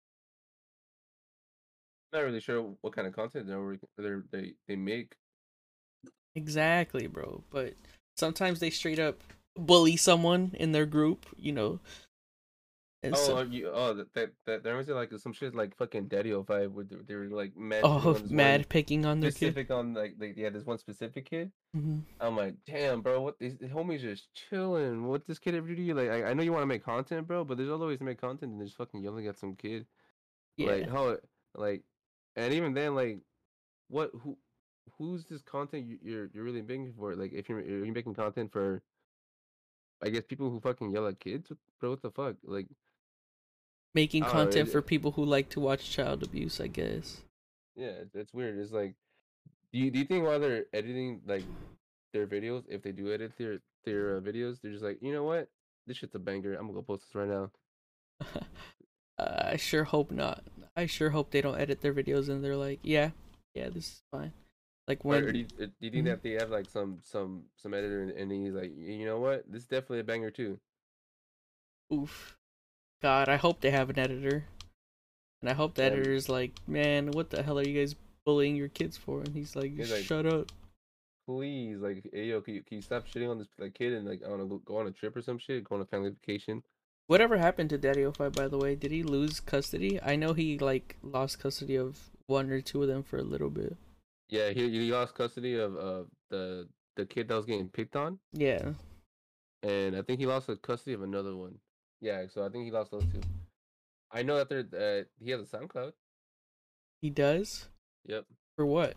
Not really sure what kind of content they they they they make. Exactly, bro. But sometimes they straight up bully someone in their group, you know. And Oh, so, uh, you oh that that, that there was like some shit like fucking Daddy O five where they, they were like mad shitting oh, on this one mad picking on their kid. specific on like like yeah this one specific kid. Hmm. I'm like, damn, bro, what these the homies just chilling. What this kid ever do to you? Like, I, I know you want to make content, bro, but there's other ways to make content than just fucking yelling at some kid. Like, Yeah, how, like, and even then, like, what, who, who's this content you, you're you're really making for? Like, if you're you're making content for, I guess people who fucking yell at kids, bro, what the fuck? Like, making I don't know. content for It, people who like to watch child abuse, I guess. yeah, it's, it's weird. It's like, do you do you think while they're editing like their videos, if they do edit their their uh, videos, they're just like, you know what? This shit's a banger. I'm gonna go post this right now. Uh, I sure hope not. I sure hope they don't edit their videos and they're like, yeah, yeah, this is fine. Like Or, or do, when, you, uh, do you think mhm. that they have like some some some editor and, and he's like, you know what, this is definitely a banger too. Oof, God, I hope they have an editor, and I hope the And editor's like, man, what the hell are you guys bullying your kids for? And he's like, he's like, shut up. please, like, hey yo, can you, can you stop shitting on this like kid and like I don't know, go, go on a trip or some shit, go on a family vacation. Whatever happened to Daddy O five, by the way? Did he lose custody? I know he like lost custody of one or two of them for a little bit. Yeah, he he lost custody of uh the the kid that was getting picked on, Yeah. and I think he lost the custody of another one. Yeah, so I think he lost those two. I know that there. Uh, he has a SoundCloud. He does? Yep. For what?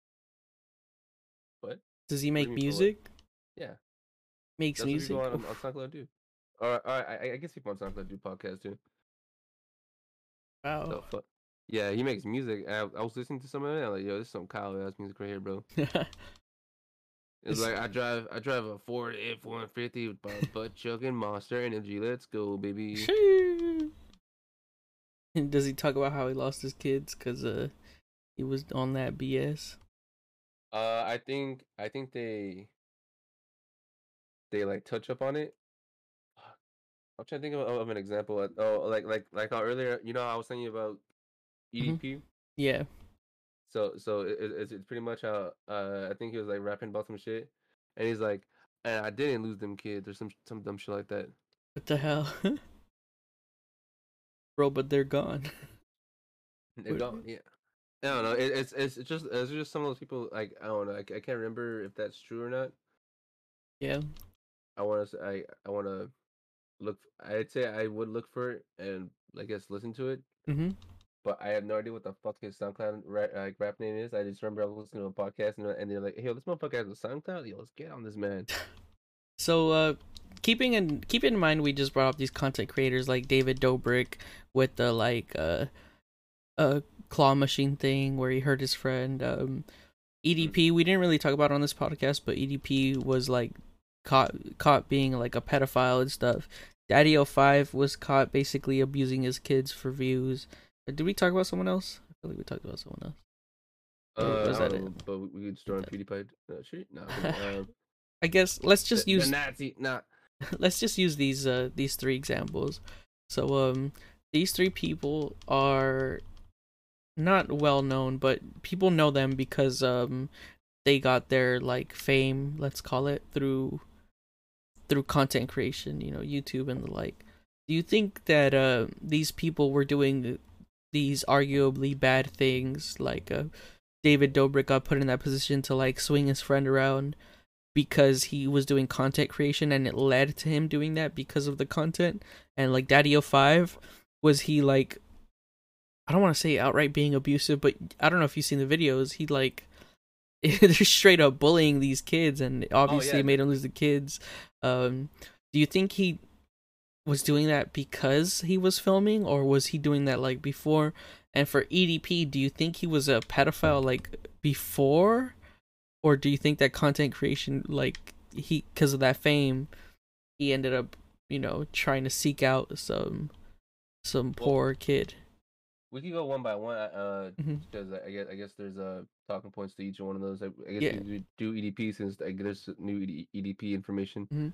What? Does he What do you make mean for what? music? Yeah, Makes that's what people music? on on Oof. SoundCloud do. Or, or I, I guess people on SoundCloud do podcasts too. Wow. So fuck. Yeah, he makes music. I, I was listening to some of it. I'm like, yo, this is some Kyle ass music right here, bro. It's It's- like I drive, I drive a Ford F one fifty with my butt chugging Monster Energy. Let's go, baby. Does he talk about how he lost his kids because uh he was on that B S? Uh, I think, I think they, they like touch up on it. I'm trying to think of, of an example. uh, Oh, like, like, like how earlier, you know, how I was telling you about Hmm. E D P. Yeah. So, so it, it, it's it's pretty much how uh, I think he was like rapping about some shit, and he's like, and I didn't lose them kids or some some dumb shit like that. What the hell? Bro, but they're gone. They're gone. Yeah. I don't know. It, it's it's it's just it's just some of those people. Like I don't know. I, I can't remember if that's true or not. Yeah. I want to. I I want to look. I'd say I would look for it and I guess listen to it. Mm-hmm. But I have no idea what the fuck his SoundCloud rap, like rap name is. I just remember I was listening to a podcast and, and they're like, "Hey, yo, this motherfucker has a SoundCloud. Yo, let's get on this man." So, uh, keeping in keep in mind, we just brought up these content creators like David Dobrik with the like uh uh claw machine thing where he hurt his friend. Um, E D P, we didn't really talk about it on this podcast, but E D P was like caught caught being like a pedophile and stuff. Daddy O five was caught basically abusing his kids for views. Uh, Did we talk about someone else? I feel like we talked about someone else. Or Uh, was I that don't it? know, but we we could just throw in PewDiePie. Uh, shit, no. Um, I guess let's the, just the use Nazi, nah. let's just use these uh these three examples. So um these three people are not well known, but people know them because um they got their like fame, let's call it, through through content creation, you know, YouTube and the like. Do you think that uh these people were doing these arguably bad things, like uh David Dobrik got put in that position to like swing his friend around because he was doing content creation and it led to him doing that because of the content? And like Daddy O five, was he like, I don't want to say outright being abusive, but I don't know if you've seen the videos. He like they're straight up bullying these kids, and Oh obviously yeah, it made him lose the kids. Um, do you think he was doing that because he was filming, or was he doing that like before? And for E D P, do you think he was a pedophile like before, or do you think that content creation, like he, because of that fame, he ended up, you know, trying to seek out some some well, poor kid? we could go one by one. Uh, Hmm. because I guess I guess there's uh talking points to each one of those. I, I guess Yeah. we could do E D P since like, there's new E D P information. Hmm.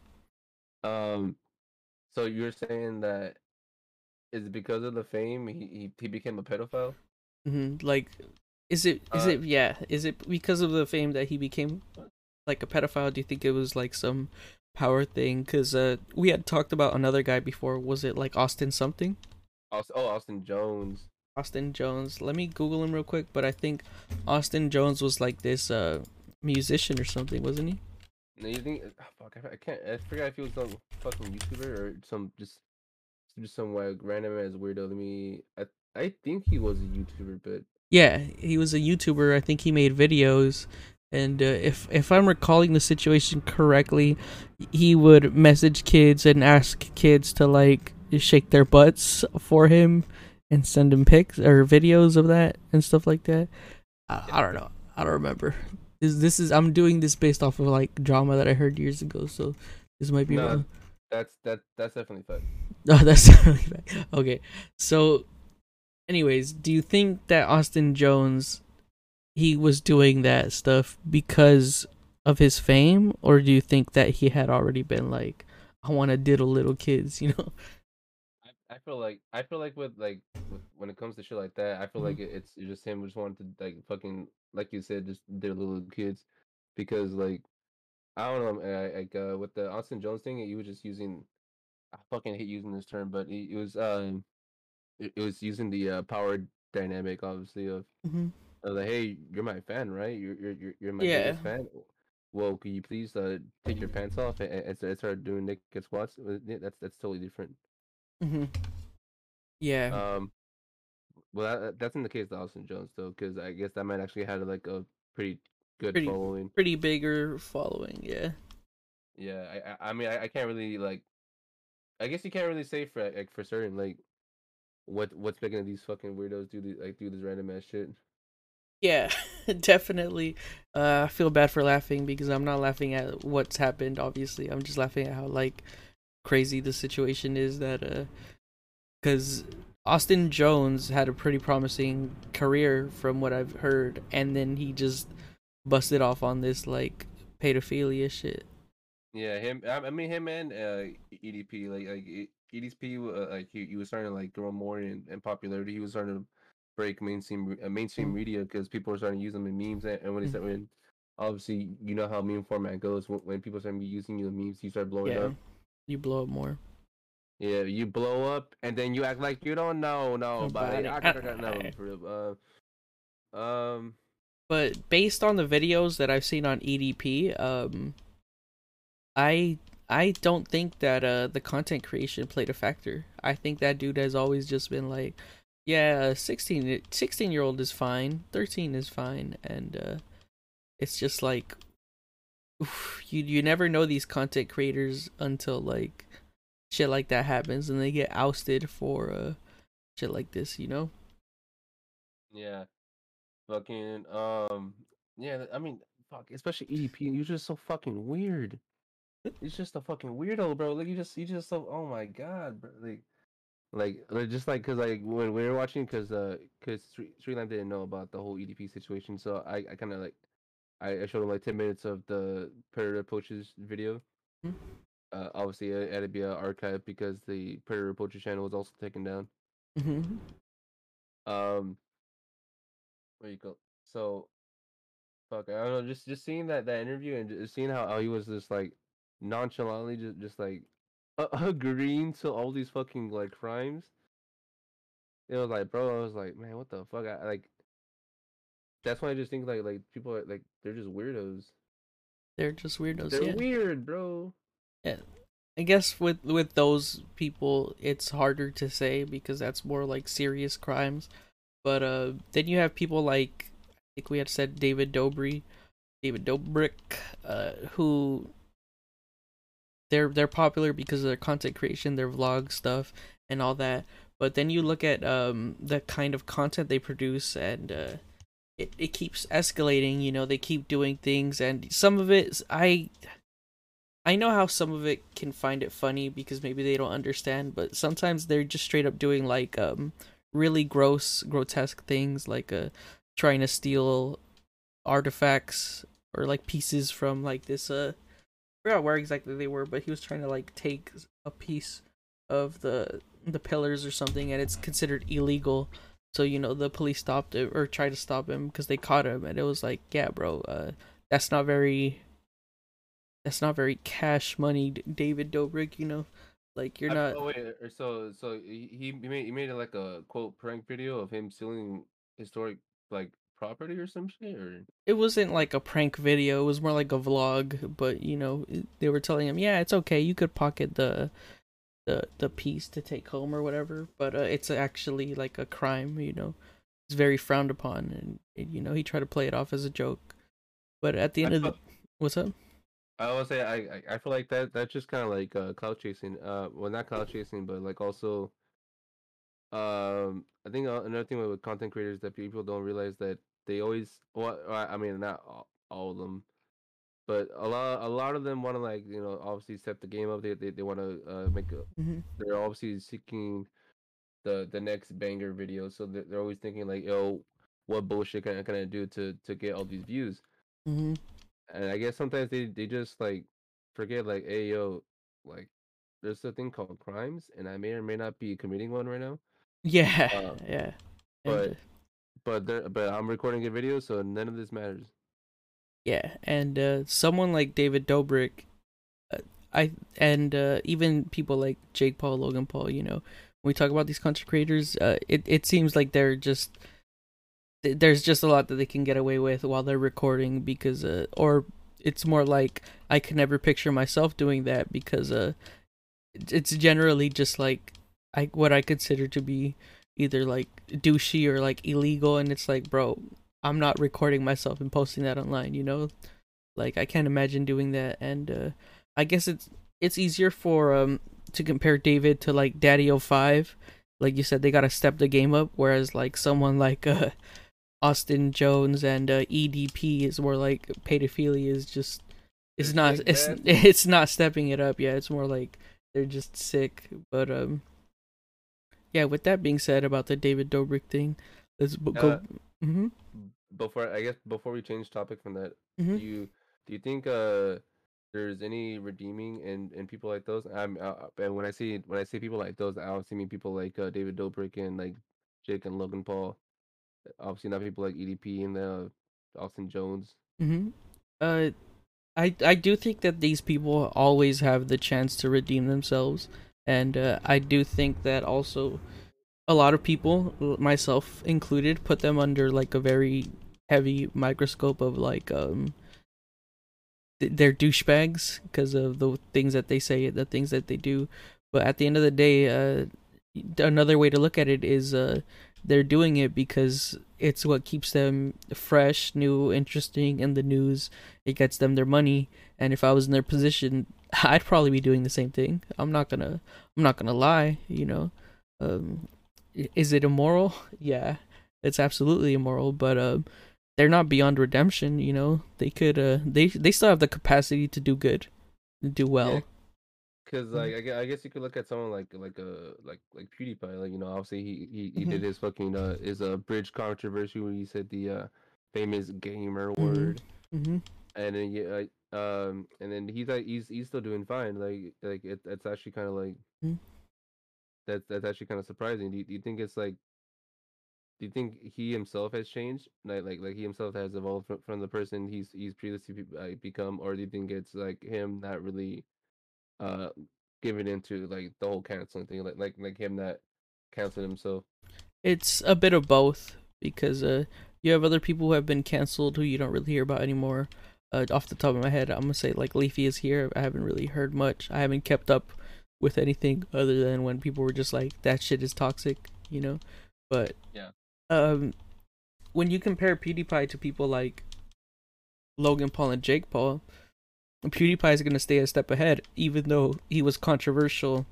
Um, so you're saying that is it because of the fame he he, he became a pedophile? Hmm. Like, is it is Uh, it yeah? Is it because of the fame that he became like a pedophile? Do you think it was like some power thing? Because uh, we had talked about another guy before. Was it like Austin something? Austin, oh Austin Jones. Austin Jones. Let me Google him real quick. But I think Austin Jones was like this uh musician or something, wasn't he? No, you think? Oh, fuck, I, I can't. I forgot if he was some fucking YouTuber or some just just some like random ass weirdo. Let me. I I think he was a YouTuber, but Yeah, he was a YouTuber. I think he made videos, and uh, if if I'm recalling the situation correctly, he would message kids and ask kids to like shake their butts for him and send him pics or videos of that and stuff like that. I, I don't know. I don't remember. This this is I'm doing this based off of like drama that I heard years ago, so this might be no, wrong. that's that that's definitely fake. Oh, that's really bad. Okay, so anyways, do you think that Austin Jones, he was doing that stuff because of his fame, or do you think that he had already been like, I want to diddle little kids, you know? I, I feel like I feel like with like with when it comes to shit like that, I feel Mm-hmm. like it, it's just him just wanting to like fucking like you said, just their little kids, because like I don't know, I, like uh, with the Austin Jones thing, he was just using. I fucking hate using this term, but it, it was um it, it was using the uh, power dynamic, obviously, of Mm-hmm. of like, hey, you're my fan, right? You're you're you're you're my Yeah. biggest fan. Well, can you please uh take your pants off and, and, and start doing naked squats? Uh, yeah, That's that's totally different. Mm-hmm. Yeah, Um, well, that, that's in the case of Austin Jones though, because I guess that might actually had like a pretty good pretty following. pretty bigger following. Yeah. Yeah, I I, I mean I, I can't really like I guess you can't really say for like for certain like what what's making these fucking weirdos do the, like do this random ass shit. Yeah, definitely. Uh, I feel bad for laughing because I'm not laughing at what's happened. Obviously, I'm just laughing at how like crazy the situation is. That uh, because Austin Jones had a pretty promising career from what I've heard, and then he just busted off on this like pedophilia shit. Yeah, him. I, I mean him and uh E D P like like E- EDP uh, like he, he was starting to like grow more in, in popularity. He was starting to break mainstream uh, mainstream media because people were starting to use them in memes and, and when they start when obviously you know how meme format goes when, when people start using you in memes you start blowing Yeah, up. you blow up more Yeah, you blow up and then you act like you don't know nobody. about I it. got no for real. Uh, um, But based on the videos that I've seen on E D P, um, I I don't think that uh the content creation played a factor. I think that dude has always just been like, yeah, sixteen, sixteen year old is fine, thirteen is fine, and uh it's just like oof, you you never know these content creators until like shit like that happens and they get ousted for uh shit like this, you know? yeah, fucking um, yeah. I mean, fuck, especially E D P. You're just so fucking weird. He's just a fucking weirdo, bro. Like you just, you just so. Oh my god, bro. Like, like, like just like, cause like when we were watching, cause uh, cause Sri Sriland didn't know about the whole E D P situation, so I, I kind of like, I, I showed him like ten minutes of the Predator Poaches video. Uh, obviously it had to be an archive because the Predator Poacher channel was also taken down. Mm-hmm. Um, where you go? So fuck, I don't know. Just just seeing that that interview and just seeing how, how he was just like nonchalantly just just like uh, agreeing to all these fucking like crimes. It was like, bro, I was like, man, what the fuck? I like that's why I just think like like people are like they're just weirdos. They're just weirdos, They're yeah. weird, bro. Yeah. I guess with with those people, it's harder to say because that's more like serious crimes. But uh, then you have people like I think we had said David Dobrik, David Dobrik, uh, who they're they're popular because of their content creation, their vlog stuff, and all that. But then you look at um the kind of content they produce, and uh, it it keeps escalating. You know, they keep doing things, and some of it I I know how some of it can find it funny because maybe they don't understand, but sometimes they're just straight up doing like um really gross, grotesque things like uh trying to steal artifacts or like pieces from like this uh I forgot where exactly they were, but he was trying to like take a piece of the the pillars or something and it's considered illegal. So, you know, the police stopped it or tried to stop him because they caught him and it was like, yeah, bro, uh that's not very that's not very cash money, David Dobrik. You know, like you're I, not. oh wait, uh, so so he he made he made it like a quote prank video of him stealing historic like property or some shit or It wasn't like a prank video. It was more like a vlog. But you know, they were telling him, yeah, it's okay. You could pocket the the the piece to take home or whatever. But uh, it's actually like a crime. You know, it's very frowned upon, and, and you know he tried to play it off as a joke. But at the I end of the, felt what's up? I would say I I, I feel like that that's just kind of like uh cloud chasing. Uh, well, not cloud chasing, but like also um I think uh, another thing with content creators that people don't realize that they always well I I mean not all, all of them, but a lot a lot of them want to like you know obviously step the game up. They they, they want to uh make a Mm-hmm. they're obviously seeking the the next banger video, so they're, they're always thinking like yo what bullshit can I can I do to to get all these views. Mm-hmm. And I guess sometimes they they just like forget like, hey yo, like there's a thing called crimes, and I may or may not be committing one right now. Yeah, Uh, yeah, and uh, but but there, but I'm recording a video, so none of this matters. yeah, and uh, someone like David Dobrik uh, I and uh, even people like Jake Paul, Logan Paul, you know, when we talk about these content creators, uh, it it seems like they're just there's just a lot that they can get away with while they're recording because uh, or it's more like I could never picture myself doing that because uh, it's generally just like I what I consider to be either like douchey or like illegal, and it's like, bro, I'm not recording myself and posting that online, you know? Like I can't imagine doing that, and uh, I guess it's it's easier for um to compare David to like Daddy O five. Like you said, they gotta step the game up, whereas like someone like uh Austin Jones and uh, E D P is more like pedophilia is just it's They're not sick, it's man. it's not stepping it up. Yeah, it's more like they're just sick. But um yeah, with that being said about the David Dobrik thing, let's b- Uh, go. Mhm. before I guess before we change topic from that, do Mhm. you do you think uh there's any redeeming in in people like those? I'm uh, uh, and when I see when I say people like those, I obviously mean people like uh, David Dobrik and like Jake and Logan Paul. Obviously not people like E D P and uh, Austin Jones. Mhm. Uh, I I do think that these people always have the chance to redeem themselves, and uh, I do think that also a lot of people, myself included, put them under like a very heavy microscope of like um they're douchebags because of the things that they say, the things that they do. But at the end of the day, uh, another way to look at it is uh, they're doing it because it's what keeps them fresh, new, interesting in the news. It gets them their money. And if I was in their position, I'd probably be doing the same thing. I'm not gonna, I'm not gonna lie. You know, um, is it immoral? Yeah, it's absolutely immoral. But um, they're not beyond redemption. You know, they could uh they they still have the capacity to do good, do Yeah, well. because Mhm. like I, gue- I guess you could look at someone like like uh like like PewDiePie. Like you know, obviously he he, he Mhm. did his fucking uh his uh bridge controversy where he said the uh famous gamer Mhm. word, Mhm. and then yeah, uh, um, and then he's like he's he's still doing fine. Like like it, it's actually kind of like Mhm. that's that's actually kind of surprising. Do you, do you think it's like do you think he himself has changed? Like like like he himself has evolved from, from the person he's he's previously be, like, become, or do you think it's like him not really uh giving into like the whole canceling thing, like like like him not canceling himself? It's a bit of both because uh you have other people who have been canceled who you don't really hear about anymore. Uh, off the top of my head, I'm gonna say like Leafy is here. I haven't really heard much. I haven't kept up with anything other than when people were just like that shit is toxic, you know. But Yeah. um, when you compare PewDiePie to people like Logan Paul and Jake Paul, PewDiePie is going to stay a step ahead, even though he was controversial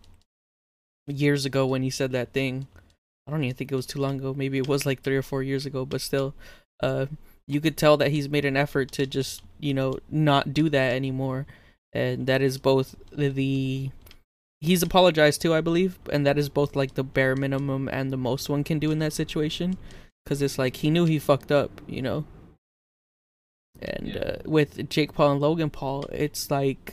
years ago when he said that thing. I don't even think it was too long ago. Maybe it was like three or four years ago, but still, uh, you could tell that he's made an effort to just, you know, not do that anymore. And that is both the. He's apologized too, I believe, and that is both like the bare minimum and the most one can do in that situation. Because it's like he knew he fucked up, you know? And Yeah. uh, with Jake Paul and Logan Paul, it's like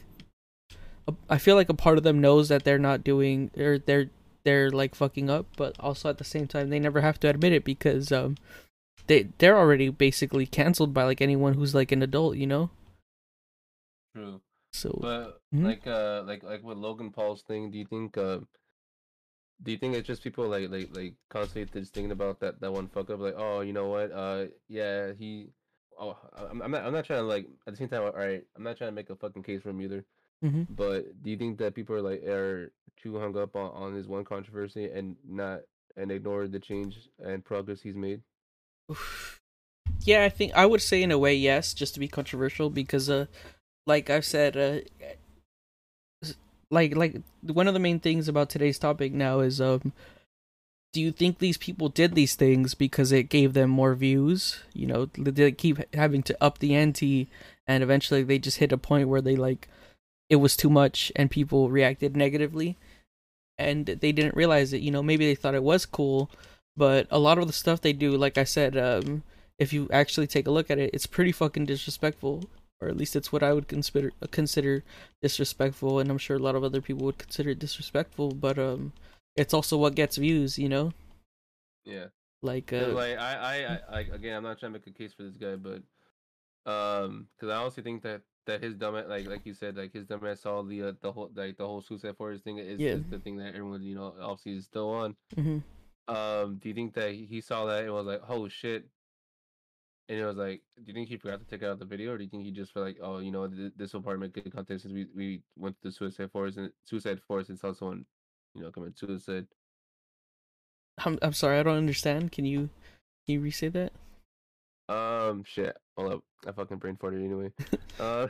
I feel like a part of them knows that they're not doing or they're they're like fucking up, but also at the same time they never have to admit it because um they they're already basically canceled by like anyone who's like an adult, you know. True. So, But mm-hmm. like uh like like with Logan Paul's thing, do you think uh do you think it's just people like like like constantly just thinking about that that one fuck up, like, oh, you know what, uh yeah, he oh I'm, I'm not I'm not trying to like at the same time, all right, I'm not trying to make a fucking case for him either. Mm-hmm. But do you think that people are like are too hung up on, on his one controversy and not and ignore the change and progress he's made? Yeah, I think I would say in a way yes, just to be controversial because uh like I've said uh like like one of the main things about today's topic now is um do you think these people did these things because it gave them more views? You know, they keep having to up the ante, and eventually they just hit a point where they like it was too much, and people reacted negatively, and they didn't realize it. You know, maybe they thought it was cool, but a lot of the stuff they do, like I said, um, if you actually take a look at it, it's pretty fucking disrespectful, or at least it's what I would consider consider disrespectful, and I'm sure a lot of other people would consider it disrespectful. But um, it's also what gets views. You know, Yeah, like because uh, like I, I I like again, I'm not trying to make a case for this guy, but um, because I also think that that his dumb like like you said, like his dumbass saw the uh, the whole like the whole Suicide Forest thing is yeah. is the thing that everyone, you know, obviously is still on. Mm-hmm. Um, do you think that he saw that and was like, oh shit? And it was like, do you think he forgot to take out the video, or do you think he just felt like, oh, you know, th- this will probably make good content since we, we went to the Suicide Forest and Suicide Forest and saw someone, you know, commit suicide? I'm I'm sorry, I don't understand. Can you can you re-say that? Um, shit. Hold up. I fucking brain farted anyway. Uh,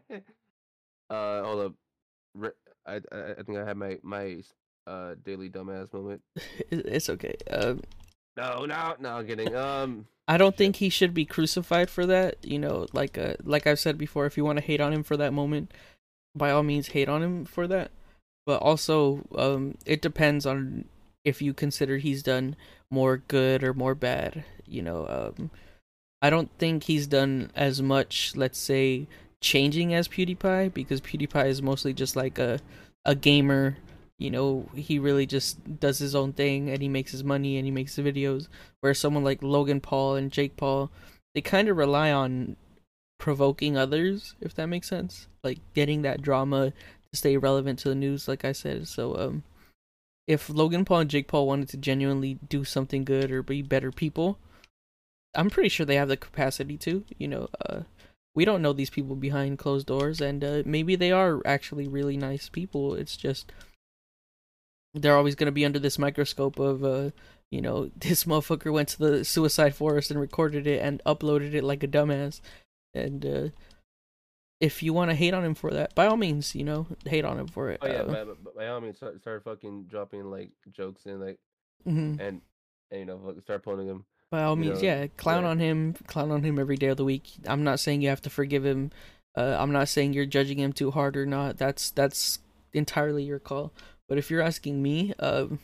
uh, hold up. Re- I, I I think I had my my uh daily dumbass moment. It, it's okay. Um, No, no, no, I'm kidding. Um, I don't shit. think he should be crucified for that. You know, like uh, like I've said before, if you want to hate on him for that moment, by all means hate on him for that. But also, um, it depends on if you consider he's done more good or more bad. You know, um, I don't think he's done as much, let's say, changing as PewDiePie, because PewDiePie is mostly just like a a gamer. You know, he really just does his own thing and he makes his money and he makes the videos. Whereas someone like Logan Paul and Jake Paul, they kind of rely on provoking others, if that makes sense. Like getting that drama to stay relevant to the news, like I said. So, um, if Logan Paul and Jake Paul wanted to genuinely do something good or be better people, I'm pretty sure they have the capacity to. You know, uh, we don't know these people behind closed doors, and uh, maybe they are actually really nice people. It's just they're always going to be under this microscope of, uh, you know, this motherfucker went to the suicide forest and recorded it and uploaded it like a dumbass. And uh, if you want to hate on him for that, by all means, you know, hate on him for it. Oh yeah, Uh, by, by, by all means, start, start fucking dropping like jokes and like mhm. and, and you know fuck- start pulling them. By all You means, know, yeah, clown yeah, on him, clown on him every day of the week. I'm not saying you have to forgive him. Uh, I'm not saying you're judging him too hard or not. That's that's entirely your call. But if you're asking me, um,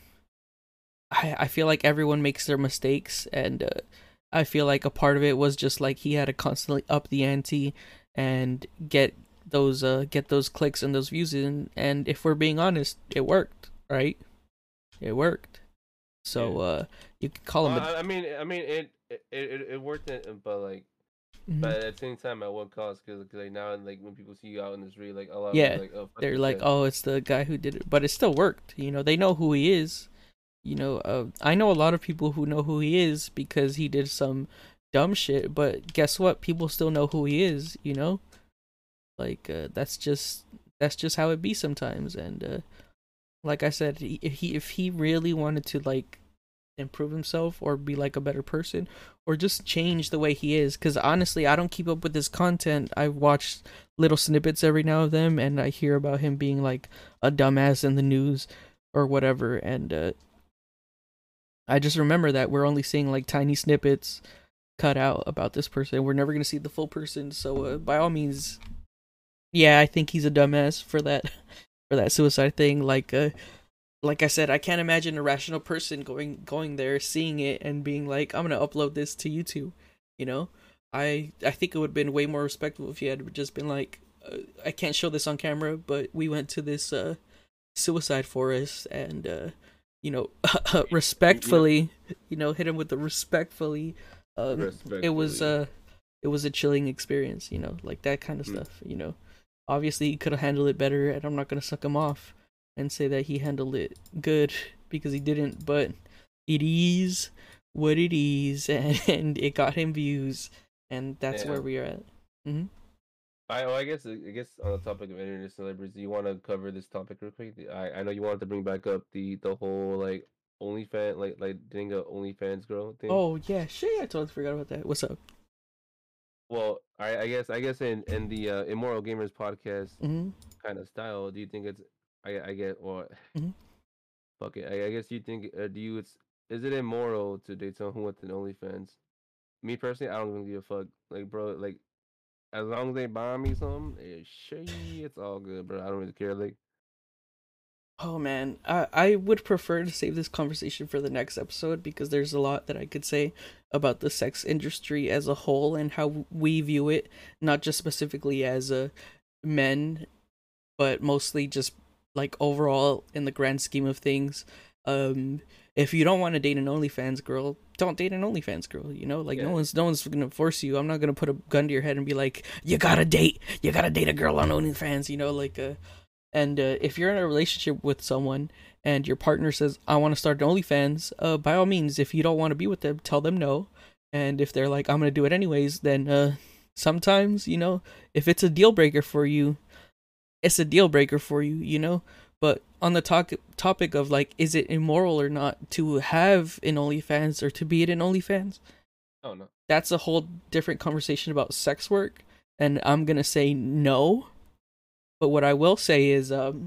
I I feel like everyone makes their mistakes, and uh, I feel like a part of it was just like he had to constantly up the ante and get those uh get those clicks and those views in. And if we're being honest, it worked, right? It worked. yeah. So uh, you can call Well, him a. I, I mean, I mean, it it, it, it worked, it, but like, Mhm. but at the same time, at what cost? Because like now, like when people see you out in the street, like a lot of them be Yeah, like, "Oh, fuck they're this like, guy." oh, it's the guy who did it, but it still worked. You know, they know who he is. You know, uh, I know a lot of people who know who he is because he did some dumb shit. But guess what? People still know who he is. You know, like uh, that's just that's just how it be sometimes. And uh, like I said, he, if he if he really wanted to like improve himself or be like a better person or just change the way he is, because honestly I don't keep up with his content. I watch little snippets every now and then and I hear about him being like a dumbass in the news or whatever, and uh, I just remember that we're only seeing like tiny snippets cut out about this person. We're never going to see the full person. So uh, by all means, yeah, I think he's a dumbass for that for that suicide thing. Like uh like I said, I can't imagine a rational person going going there, seeing it, and being like, "I'm gonna upload this to YouTube." You know, I I think it would have been way more respectful if he had just been like, uh, "I can't show this on camera, but we went to this uh, suicide forest, and uh, you know, You, you know, respectfully, you know, hit him with the respectfully. Um, it was respectfully. uh, it was a chilling experience, you know, like that kind of Hmm. stuff. You know, obviously he could have handled it better, and I'm not gonna suck him off and say that he handled it good because he didn't, but it is what it is, and, and it got him views, and that's where Yeah. we are at. Hmm. I well, I guess I guess on the topic of internet celebrities, do you want to cover this topic real quick? I I know you wanted to bring back up the the whole like OnlyFans like like dating a OnlyFans girl thing. Oh yeah, shit! I totally forgot about that. What's up? Well, I I guess I guess in in the uh, Immoral Gamers podcast Hmm. kind of style, do you think it's I I get well Hmm. fuck it I, I guess you think uh, do you it's is it immoral to date someone who wants an OnlyFans? Me personally, I don't even give a fuck. Like bro, like as long as they buy me something, eh, sure, it's all good, bro. I don't really care. Like Oh man, I I would prefer to save this conversation for the next episode because there's a lot that I could say about the sex industry as a whole and how we view it, not just specifically as a men, but mostly just like overall in the grand scheme of things. Um, if you don't want to date an OnlyFans girl, don't date an OnlyFans girl. You know, like no yeah, one's no one's gonna force you. I'm not gonna put a gun to your head and be like, you gotta date, you gotta date a girl on OnlyFans. You know, like uh, and uh, if you're in a relationship with someone and your partner says, I want to start an OnlyFans, uh, by all means, if you don't want to be with them, tell them no. And if they're like, I'm gonna do it anyways, then uh, sometimes you know, if it's a deal breaker for you, it's a deal breaker for you, you know. But on the talk topic of like, is it immoral or not to have an OnlyFans or to be in an OnlyFans? Oh no. That's a whole different conversation about sex work, and I'm gonna say no. But what I will say is, um,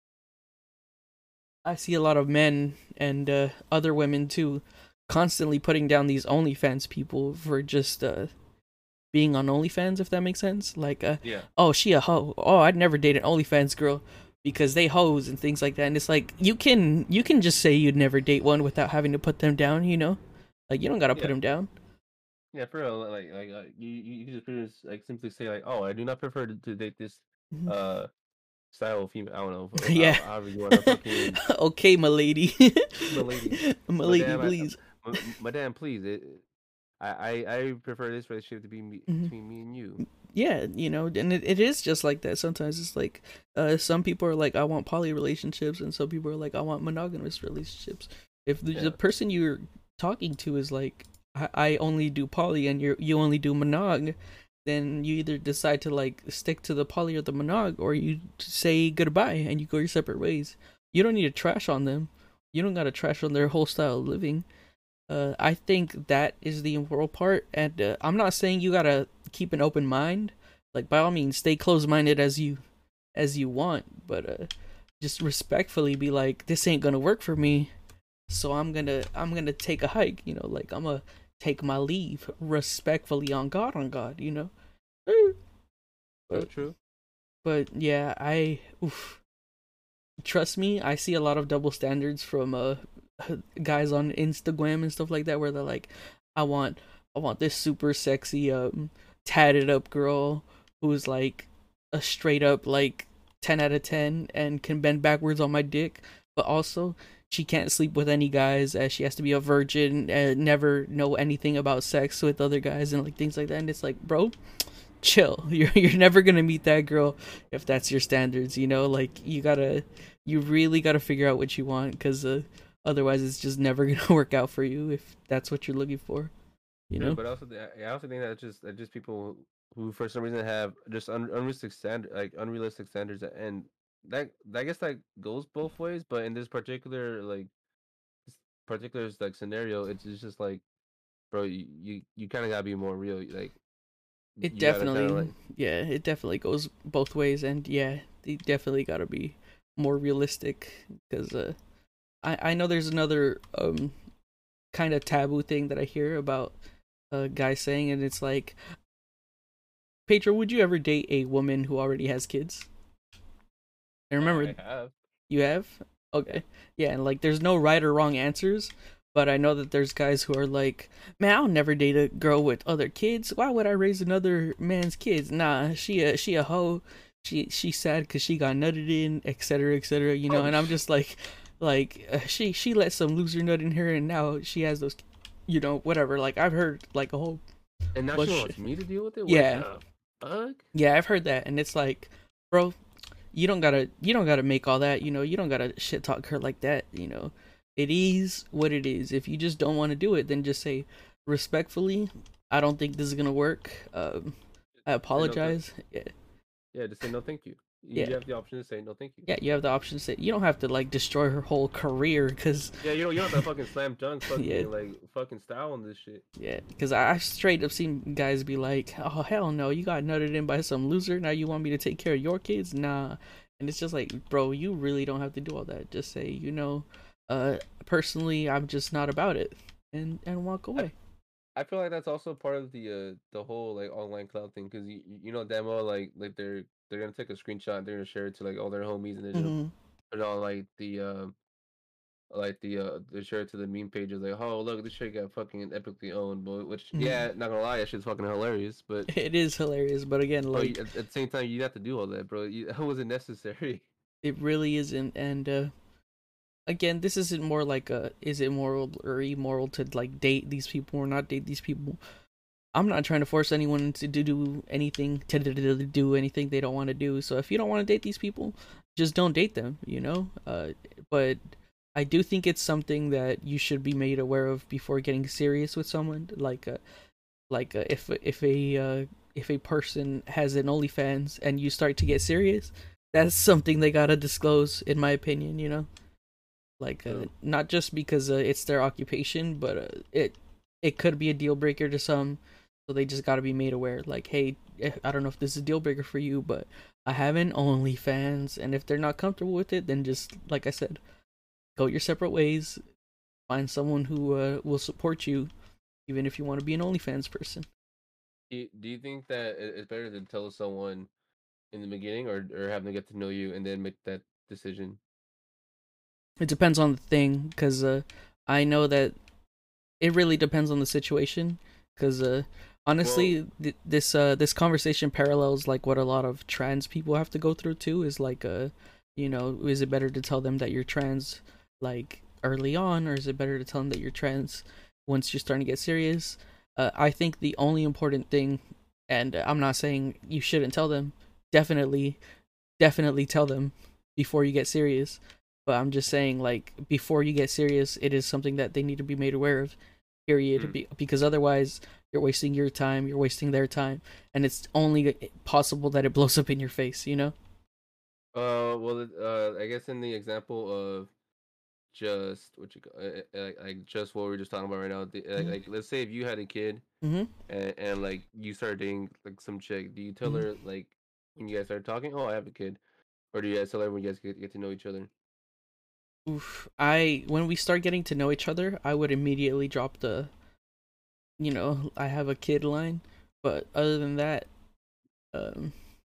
I see a lot of men and uh, other women too, constantly putting down these OnlyFans people for just uh, being on OnlyFans, if that makes sense. Like, uh, Yeah. oh, she a hoe. Oh, I'd never date an OnlyFans girl because they hoes and things like that. And it's like you can you can just say you'd never date one without having to put them down. You know, like you don't gotta put Yeah. them down. Yeah, for real. Like, like uh, you, you you can just pretty much, like simply say like, oh, I do not prefer to, to date this Mhm. uh style of female. I don't know. uh, Yeah. How, however you want to fucking Okay, my lady. my lady, My lady, madam, I, please. ma- madam, please. It, I, I I prefer this relationship to be me, Mhm. between me and you. Yeah, you know, and it, it is just like that. Sometimes it's like, uh, some people are like, I want poly relationships, and some people are like, I want monogamous relationships. If the, Yeah. the person you're talking to is like, I, I only do poly and you you only do monog, then you either decide to like stick to the poly or the monog, or you say goodbye and you go your separate ways. You don't need to trash on them. You don't gotta trash on their whole style of living. Uh, I think that is the immoral part, and uh, I'm not saying you gotta keep an open mind. Like by all means, stay closed-minded as you as you want, but uh, just respectfully be like, this ain't gonna work for me, so I'm gonna I'm gonna take a hike. You know, like I'm gonna take my leave respectfully on God, on God. You know. True, But, true. but yeah, I oof. Trust me, I see a lot of double standards from uh guys on Instagram and stuff like that, where they're like, I want I want this super sexy um tatted up girl who's like a straight up like ten out of ten and can bend backwards on my dick, but also she can't sleep with any guys, as she has to be a virgin and never know anything about sex with other guys and like things like that. And it's like, bro, chill. You're you're never gonna meet that girl if that's your standards. You know, like you gotta, you really gotta figure out what you want, because uh, otherwise it's just never gonna work out for you if that's what you're looking for. You True, know. but also, the- I also think that it's just that just people who, for some reason, have just un, unrealistic standard, like unrealistic standards, and that I guess that goes both ways. But in this particular like this particular like scenario, it's it's just like, bro, you you, you kind of gotta be more real. Like It you gotta kind of definitely, like yeah, it definitely goes both ways, and yeah, they definitely gotta be more realistic, because uh, I I know there's another um kind of taboo thing that I hear about a guy saying, and it's like, Pedro, would you ever date a woman who already has kids? And remember, I have. you have? Okay. Yeah, and like there's no right or wrong answers, but I know that there's guys who are like, man, I'll never date a girl with other kids. Why would I raise another man's kids? Nah, she a she a hoe. She she's sad because she got nutted in, et cetera, et cetera. You know, Oh, and I'm sh- just like, like uh, she she let some loser nut in her, and now she has those, you know, whatever. Like I've heard like a whole And now bunch. she wants me to deal with it. What Yeah, the fuck? yeah, I've heard that, and it's like, bro, you don't gotta you don't gotta make all that, you know, you don't gotta shit talk her like that, you know. It is what it is. If you just don't want to do it, then just say respectfully, I don't think this is gonna work. Um, I Say no, th- apologize. Yeah, yeah, just say no, thank you. You yeah, you have the option to say no, thank you. yeah. You have the option to say, you don't have to like destroy her whole career, because Yeah, you don't you don't have to fucking slam dunk fucking yeah, like fucking style on this shit. yeah. Because I I've straight up seen guys be like, oh hell no, you got nutted in by some loser. Now you want me to take care of your kids? Nah. And it's just like, bro, you really don't have to do all that. Just say, you know, uh, personally, I'm just not about it, and and walk away. I feel like that's also part of the uh the whole like online cloud thing, because you you know demo like like they're they're gonna take a screenshot and they're gonna share it to like all their homies, and they're gonna Hmm. put it on like the um like the uh they share it to the meme pages like, oh look, this shit got fucking epically owned, but which Hmm. yeah, not gonna lie, that shit's fucking hilarious, but It is hilarious, but again, but like at, at the same time you have to do all that, bro. You, that wasn't necessary. it really isn't. And uh, again, this isn't more like a is it moral or immoral to like date these people or not date these people. I'm not trying to force anyone to do anything to do anything they don't want to do. So if you don't want to date these people, just don't date them, you know. Uh, but I do think it's something that you should be made aware of before getting serious with someone. Like, uh, like uh, if if a uh, if a person has an OnlyFans and you start to get serious, that's something they gotta disclose, in my opinion. You know, like uh, True. not just because uh, it's their occupation, but uh, it it could be a deal breaker to some. So they just gotta be made aware. Like, hey, eh, I don't know if this is a deal breaker for you, but I have an OnlyFans, and if they're not comfortable with it, then just like I said, go your separate ways. Find someone who uh, will support you, even if you want to be an OnlyFans person. Do you, do you think that it- it's better to tell someone in the beginning, or or have them get to know you and then make that decision? It depends on the thing, because uh, I know that it really depends on the situation. Because uh, Well, honestly, th- this uh, this conversation parallels like what a lot of trans people have to go through too. Is like, uh, you know, is it better to tell them that you're trans like early on, or is it better to tell them that you're trans once you're starting to get serious? Uh, I think the only important thing, and I'm not saying you shouldn't tell them. Definitely, definitely tell them before you get serious. But I'm just saying, like, before you get serious, it is something that they need to be made aware of. Period. hmm. Be- because otherwise, you're wasting your time, you're wasting their time, and it's only possible that it blows up in your face. You know? Uh, well, it- uh, I guess in the example of just what you ca- uh, uh, like, like just what we were just talking about right now. The, like, like, let's say if you had a kid Mm-hmm. and, and like you started dating like some chick, do you tell Mm-hmm. her like when you guys start talking, oh, I have a kid, or do you guys tell her when you guys get, get to know each other? Oof. I when we start getting to know each other, I would immediately drop the, you know, I have a kid line. But other than that, um,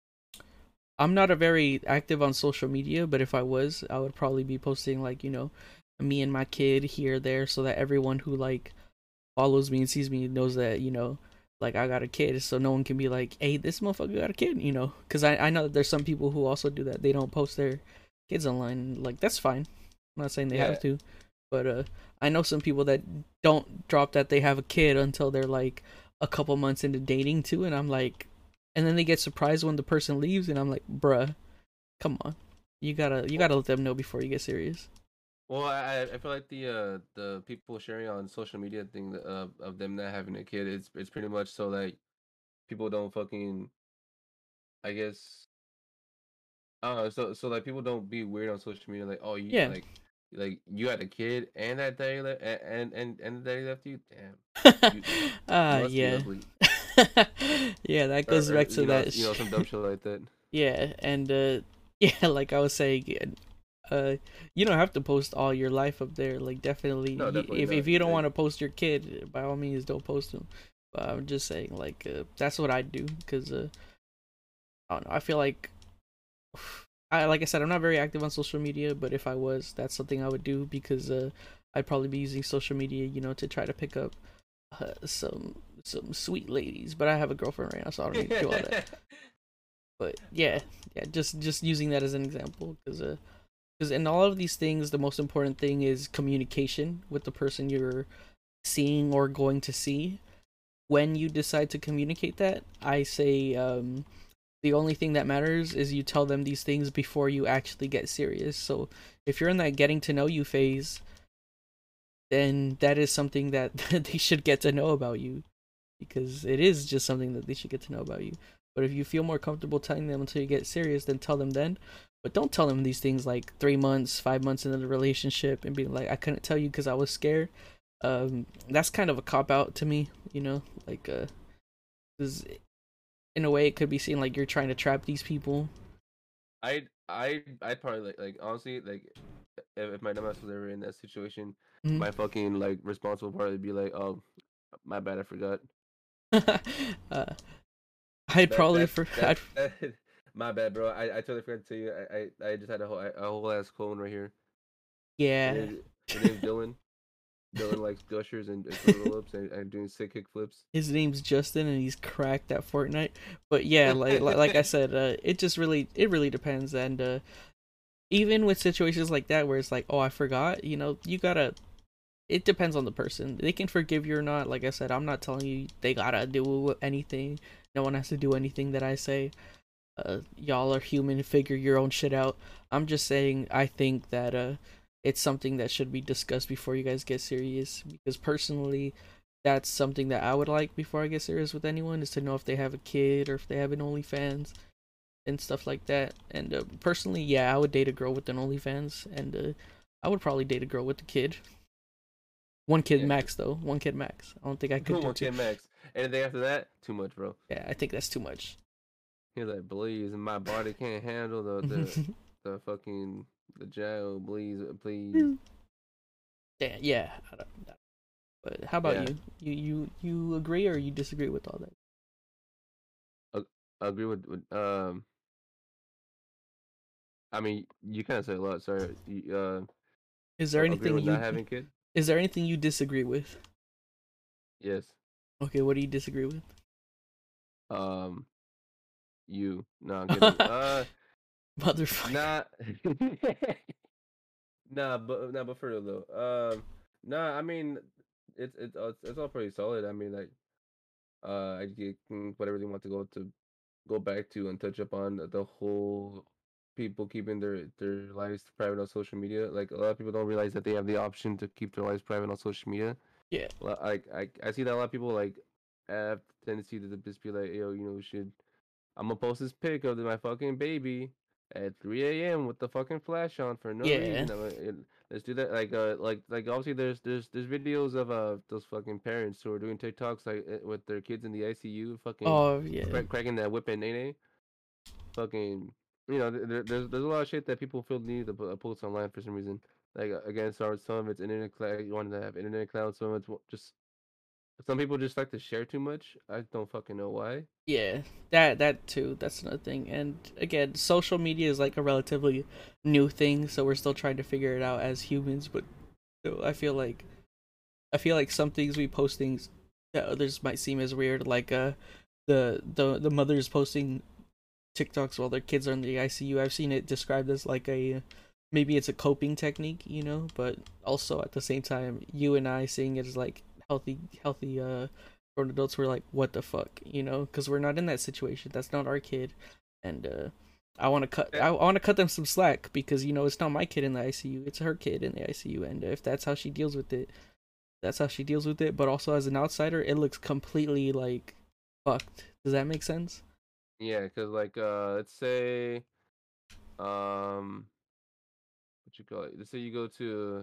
I'm not a very active on social media, but if I was, I would probably be posting like, you know, me and my kid here there so that everyone who like follows me and sees me knows that, you know, like I got a kid, so no one can be like, "Hey, this motherfucker got a kid," you know? Cuz I I know that there's some people who also do that. They don't post their kids online. Like that's fine. I'm not saying they have Yeah. to, but uh I know some people that don't drop that they have a kid until they're like a couple months into dating too, and I'm like, and then they get surprised when the person leaves, and I'm like, bruh, come on, you gotta you Well, gotta let them know before you get serious. well, I I feel like the uh the people sharing on social media thing of of them not having a kid, it's it's pretty much so like people don't fucking, I guess, I don't know, so so like people don't be weird on social media like, oh, you Yeah. like like you had a kid and that daddy left and and and the daddy left you, damn, you you Ah, must be yeah. ugly, Yeah, that or, goes or back to you know that. you know Sh- some dumb shit like that. yeah, and uh, yeah, like I was saying, uh, you don't have to post all your life up there. Like, definitely, No, definitely if if not. you don't Like, want to post your kid, by all means, don't post him. But I'm just saying, like, uh, that's what I do because uh, I don't know. I feel like I like I said, I'm not very active on social media, but if I was, that's something I would do because uh, I'd probably be using social media, you know, to try to pick up uh, some some sweet ladies. But I have a girlfriend right now, so I don't need to do all that. But yeah, yeah, just just using that as an example because uh, because in all of these things, the most important thing is communication with the person you're seeing or going to see. When you decide to communicate that, I say um, the only thing that matters is you tell them these things before you actually get serious. So if you're in that getting to know you phase, then that is something that they should get to know about you because it is just something that they should get to know about you. But if you feel more comfortable telling them until you get serious, then tell them then. But don't tell them these things like three months, five months into the relationship and being like, I couldn't tell you because I was scared. Um, that's kind of a cop out to me, you know, like, uh, 'cause in a way it could be seen like you're trying to trap these people. I I I'd probably like like honestly like if, if my dumbass was ever in that situation, Mm-hmm. my fucking like responsible part would be like, oh, my bad, I forgot. uh, I'd That probably that for that I'd, that my bad, bro. I, I totally forgot to tell you. I, I I just had a whole a whole ass clone right here. His yeah. name his name's Dylan. Dylan likes gushers and, and Fruit Loops and, and doing sick kick flips. His name's Justin and he's cracked at Fortnite. But yeah, like like, like I said, uh, it just really it really depends. And uh, even with situations like that where it's like, oh, I forgot, you know, you gotta. It depends on the person. They can forgive you or not. Like I said, I'm not telling you they gotta do anything. No one has to do anything that I say. Uh, y'all are human. Figure your own shit out. I'm just saying. I think that uh, it's something that should be discussed before you guys get serious. Because personally, that's something that I would like before I get serious with anyone is to know if they have a kid or if they have an OnlyFans. and stuff like that. And uh, personally, yeah, I would date a girl with an OnlyFans, and uh, I would probably date a girl with a kid. One kid Yeah, max though. One kid max. I don't think I could do one two. K max. Anything after that, too much, bro. Yeah, I think that's too much. He's like, please, my body can't handle the the the fucking the jail. Please, please. yeah, yeah. I don't, but how about Yeah, you? You you you agree or you disagree with all that? I, I agree with, with um. I mean, you kind of said a lot. Sorry. You, uh, Is there agree anything with not you having kid? is there anything you disagree with? Yes. Okay, what do you disagree with? Um, you. No, I'm kidding. Uh, Motherfucker. not. Nah, but nah, but for real though. Um, nah, I mean, it's it's uh, it's it's all pretty solid. I mean, like, uh, I get mm, whatever they want to go to go back to and touch up on the, the whole people keeping their their lives private on social media. Like a lot of people don't realize that they have the option to keep their lives private on social media. Yeah. Li- Like I I see that a lot of people like have tendency to just be like, yo, you know, we should I'm gonna post this pic of my fucking baby at three a m with the fucking flash on for no Yeah. reason. I'm like, let's do that. Like, uh, like, like obviously there's there's there's videos of uh those fucking parents who are doing TikToks like eh, with their kids in the I C U, fucking Oh yeah. crack, cracking that whip and nay fucking. You know, there, there's there's a lot of shit that people feel the need to po- post online for some reason. Like uh, again, some some of it's internet cloud. You want to have internet cloud. Some of it's just some people just like to share too much. I don't fucking know why. Yeah. That that too. That's another thing. And again, social media is like a relatively new thing, so we're still trying to figure it out as humans, but so I feel like I feel like some things we post things that others might seem as weird, like uh the the the mothers posting TikToks while their kids are in the I C U. I've seen it described as like a maybe it's a coping technique, you know, but also at the same time, you and I seeing it as like healthy, healthy uh grown adults. We're like, what the fuck, you know, because we're not in that situation. That's not our kid, and uh I want to cut. Eh, I want to cut them some slack because you know it's not my kid in the I C U. It's her kid in the I C U, and if that's how she deals with it, that's how she deals with it. But also as an outsider, it looks completely like fucked. Does that make sense? Yeah, cause like uh, let's say um, what you call it? Let's say you go to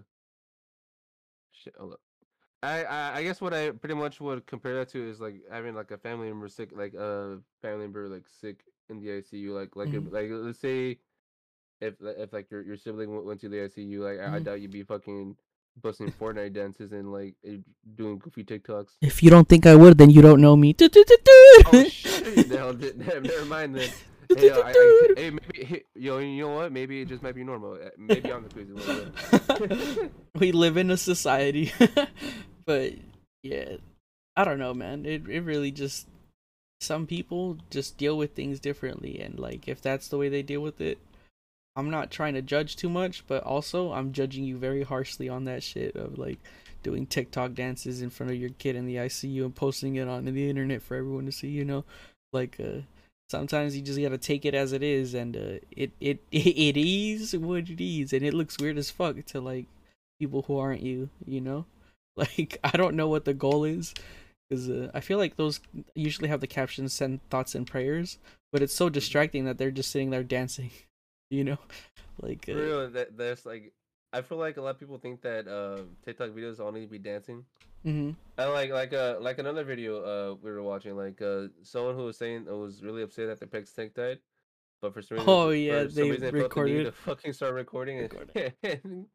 shit. Hold up. I, I I guess what I pretty much would compare that to is like having like a family member sick, like a family member like sick in the I C U. Like like Mm-hmm. if, like let's say if if like your your sibling went, went to the I C U, like I, I Mm-hmm. doubt you'd be fucking busting Fortnite dances and like eh, doing goofy TikToks. If you don't think I would, then you don't know me. Oh shit! No, never mind then. Hey, uh, I, I, hey, maybe, hey, yo, you know what? Maybe it just might be normal. Uh, Maybe I'm the crazy one. Then. We live in a society, but yeah, I don't know, man. It it really just some people just deal with things differently, and like if that's the way they deal with it, I'm not trying to judge too much, but also I'm judging you very harshly on that shit of like doing TikTok dances in front of your kid in the I C U and posting it on the internet for everyone to see, you know? Like uh sometimes you just got to take it as it is and uh it it it is what it is and it looks weird as fuck to like people who aren't you, you know? Like I don't know what the goal is cuz uh, I feel like those usually have the captions send thoughts and prayers, but it's so distracting that they're just sitting there dancing. You know, like For uh, real, that there's like, I feel like a lot of people think that uh TikTok videos all need to be dancing. mm-hmm. I like like uh like another video uh we were watching like uh someone who was saying uh, was really upset that their pet's snake died, but for some reason Oh yeah, for some they reason they felt the need recorded to fucking start recording recorded. it.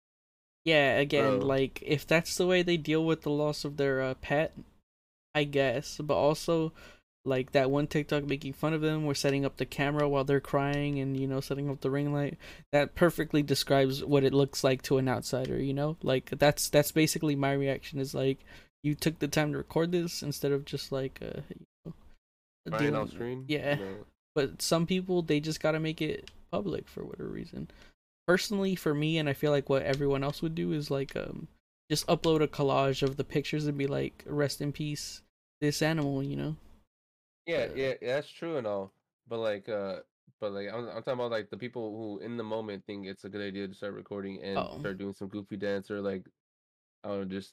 Yeah, again, Bro, like if that's the way they deal with the loss of their uh, pet, I guess. But also, like that one TikTok making fun of them, we're setting up the camera while they're crying, and you know, setting up the ring light. That perfectly describes what it looks like to an outsider. You know, like that's that's basically my reaction. Is like you took the time to record this instead of just like uh, you know, crying off dealing. screen, you Yeah, know. but some people they just gotta make it public for whatever reason. Personally, for me, and I feel like what everyone else would do is like um just upload a collage of the pictures and be like, "Rest in peace, this animal," you know. Yeah, Uh, yeah, yeah, that's true and all. But like uh but like I'm I'm talking about like the people who in the moment think it's a good idea to start recording and oh, start doing some goofy dance or like I don't know, just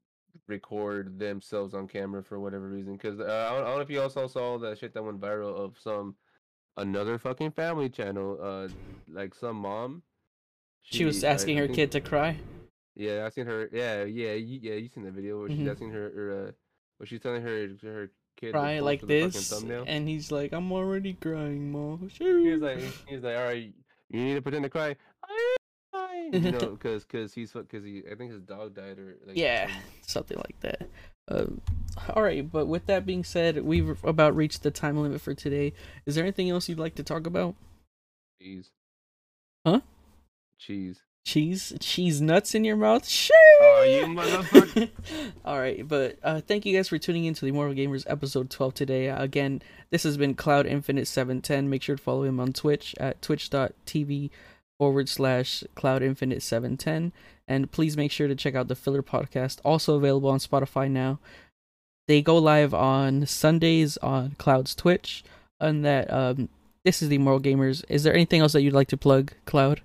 record themselves on camera for whatever reason. Because uh, I, don't, I don't know if you also saw that shit that went viral of some another fucking family channel. Uh, like some mom. She was She, I, asking I her think, kid to cry. yeah, I seen her. Yeah, yeah, you, yeah. You seen the video where she's Hmm. asking her, her uh, where she's telling her her kid to Cry pose like for the fucking this, thumbnail. and he's like, "I'm already crying, mom." He was like, he was like, all right, you need to pretend to cry. I am crying, you know, because because he's because he, I think his dog died or like Yeah, some. something like that. Um, all right, but with that being said, we've about reached the time limit for today. Is there anything else you'd like to talk about? Cheese. Huh? Cheese. Cheese, cheese nuts in your mouth. Oh, you motherfucker! All right, but uh, thank you guys for tuning in to the Immortal Gamers episode twelve today. Uh, again, this has been Cloud Infinite seven ten. Make sure to follow him on Twitch at twitch.tv forward slash Cloud Infinite seven ten. And please make sure to check out the Filler Podcast, also available on Spotify now. They go live on Sundays on Cloud's Twitch. And that um, this is the Immortal Gamers. Is there anything else that you'd like to plug, Cloud?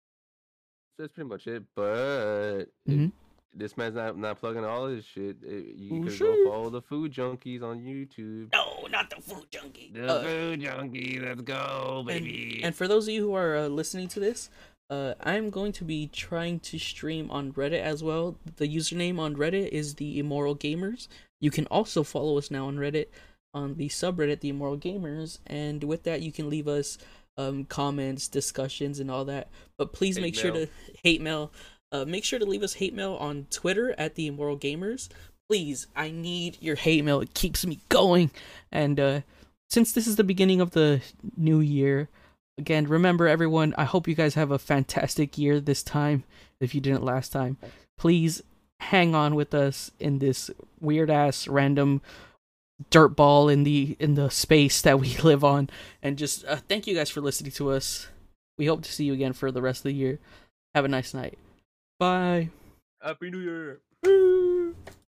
That's pretty much it. But Mm-hmm. if this man's not not plugging all his shit, it, you Oh, could sure. go follow the Food Junkies on YouTube. No, not the Food Junkie. The Uh, Food Junkie, let's go, and, baby. and for those of you who are uh, listening to this, uh, I'm going to be trying to stream on Reddit as well. The username on Reddit is the Immoral Gamers. You can also follow us now on Reddit on the subreddit the Immoral Gamers, and with that you can leave us um, comments, discussions, and all that. But please Hate make sure mail. to hate mail. Uh, make sure to leave us hate mail on Twitter at the Immoral Gamers. Please, I need your hate mail. It keeps me going. And uh, since this is the beginning of the new year, again, remember everyone, I hope you guys have a fantastic year this time, if you didn't last time. Please hang on with us in this weird ass random dirt ball in the in the space that we live on, and just uh, thank you guys for listening to us. We hope to see you again for the rest of the year. Have a nice night. Bye. Happy New Year. Woo!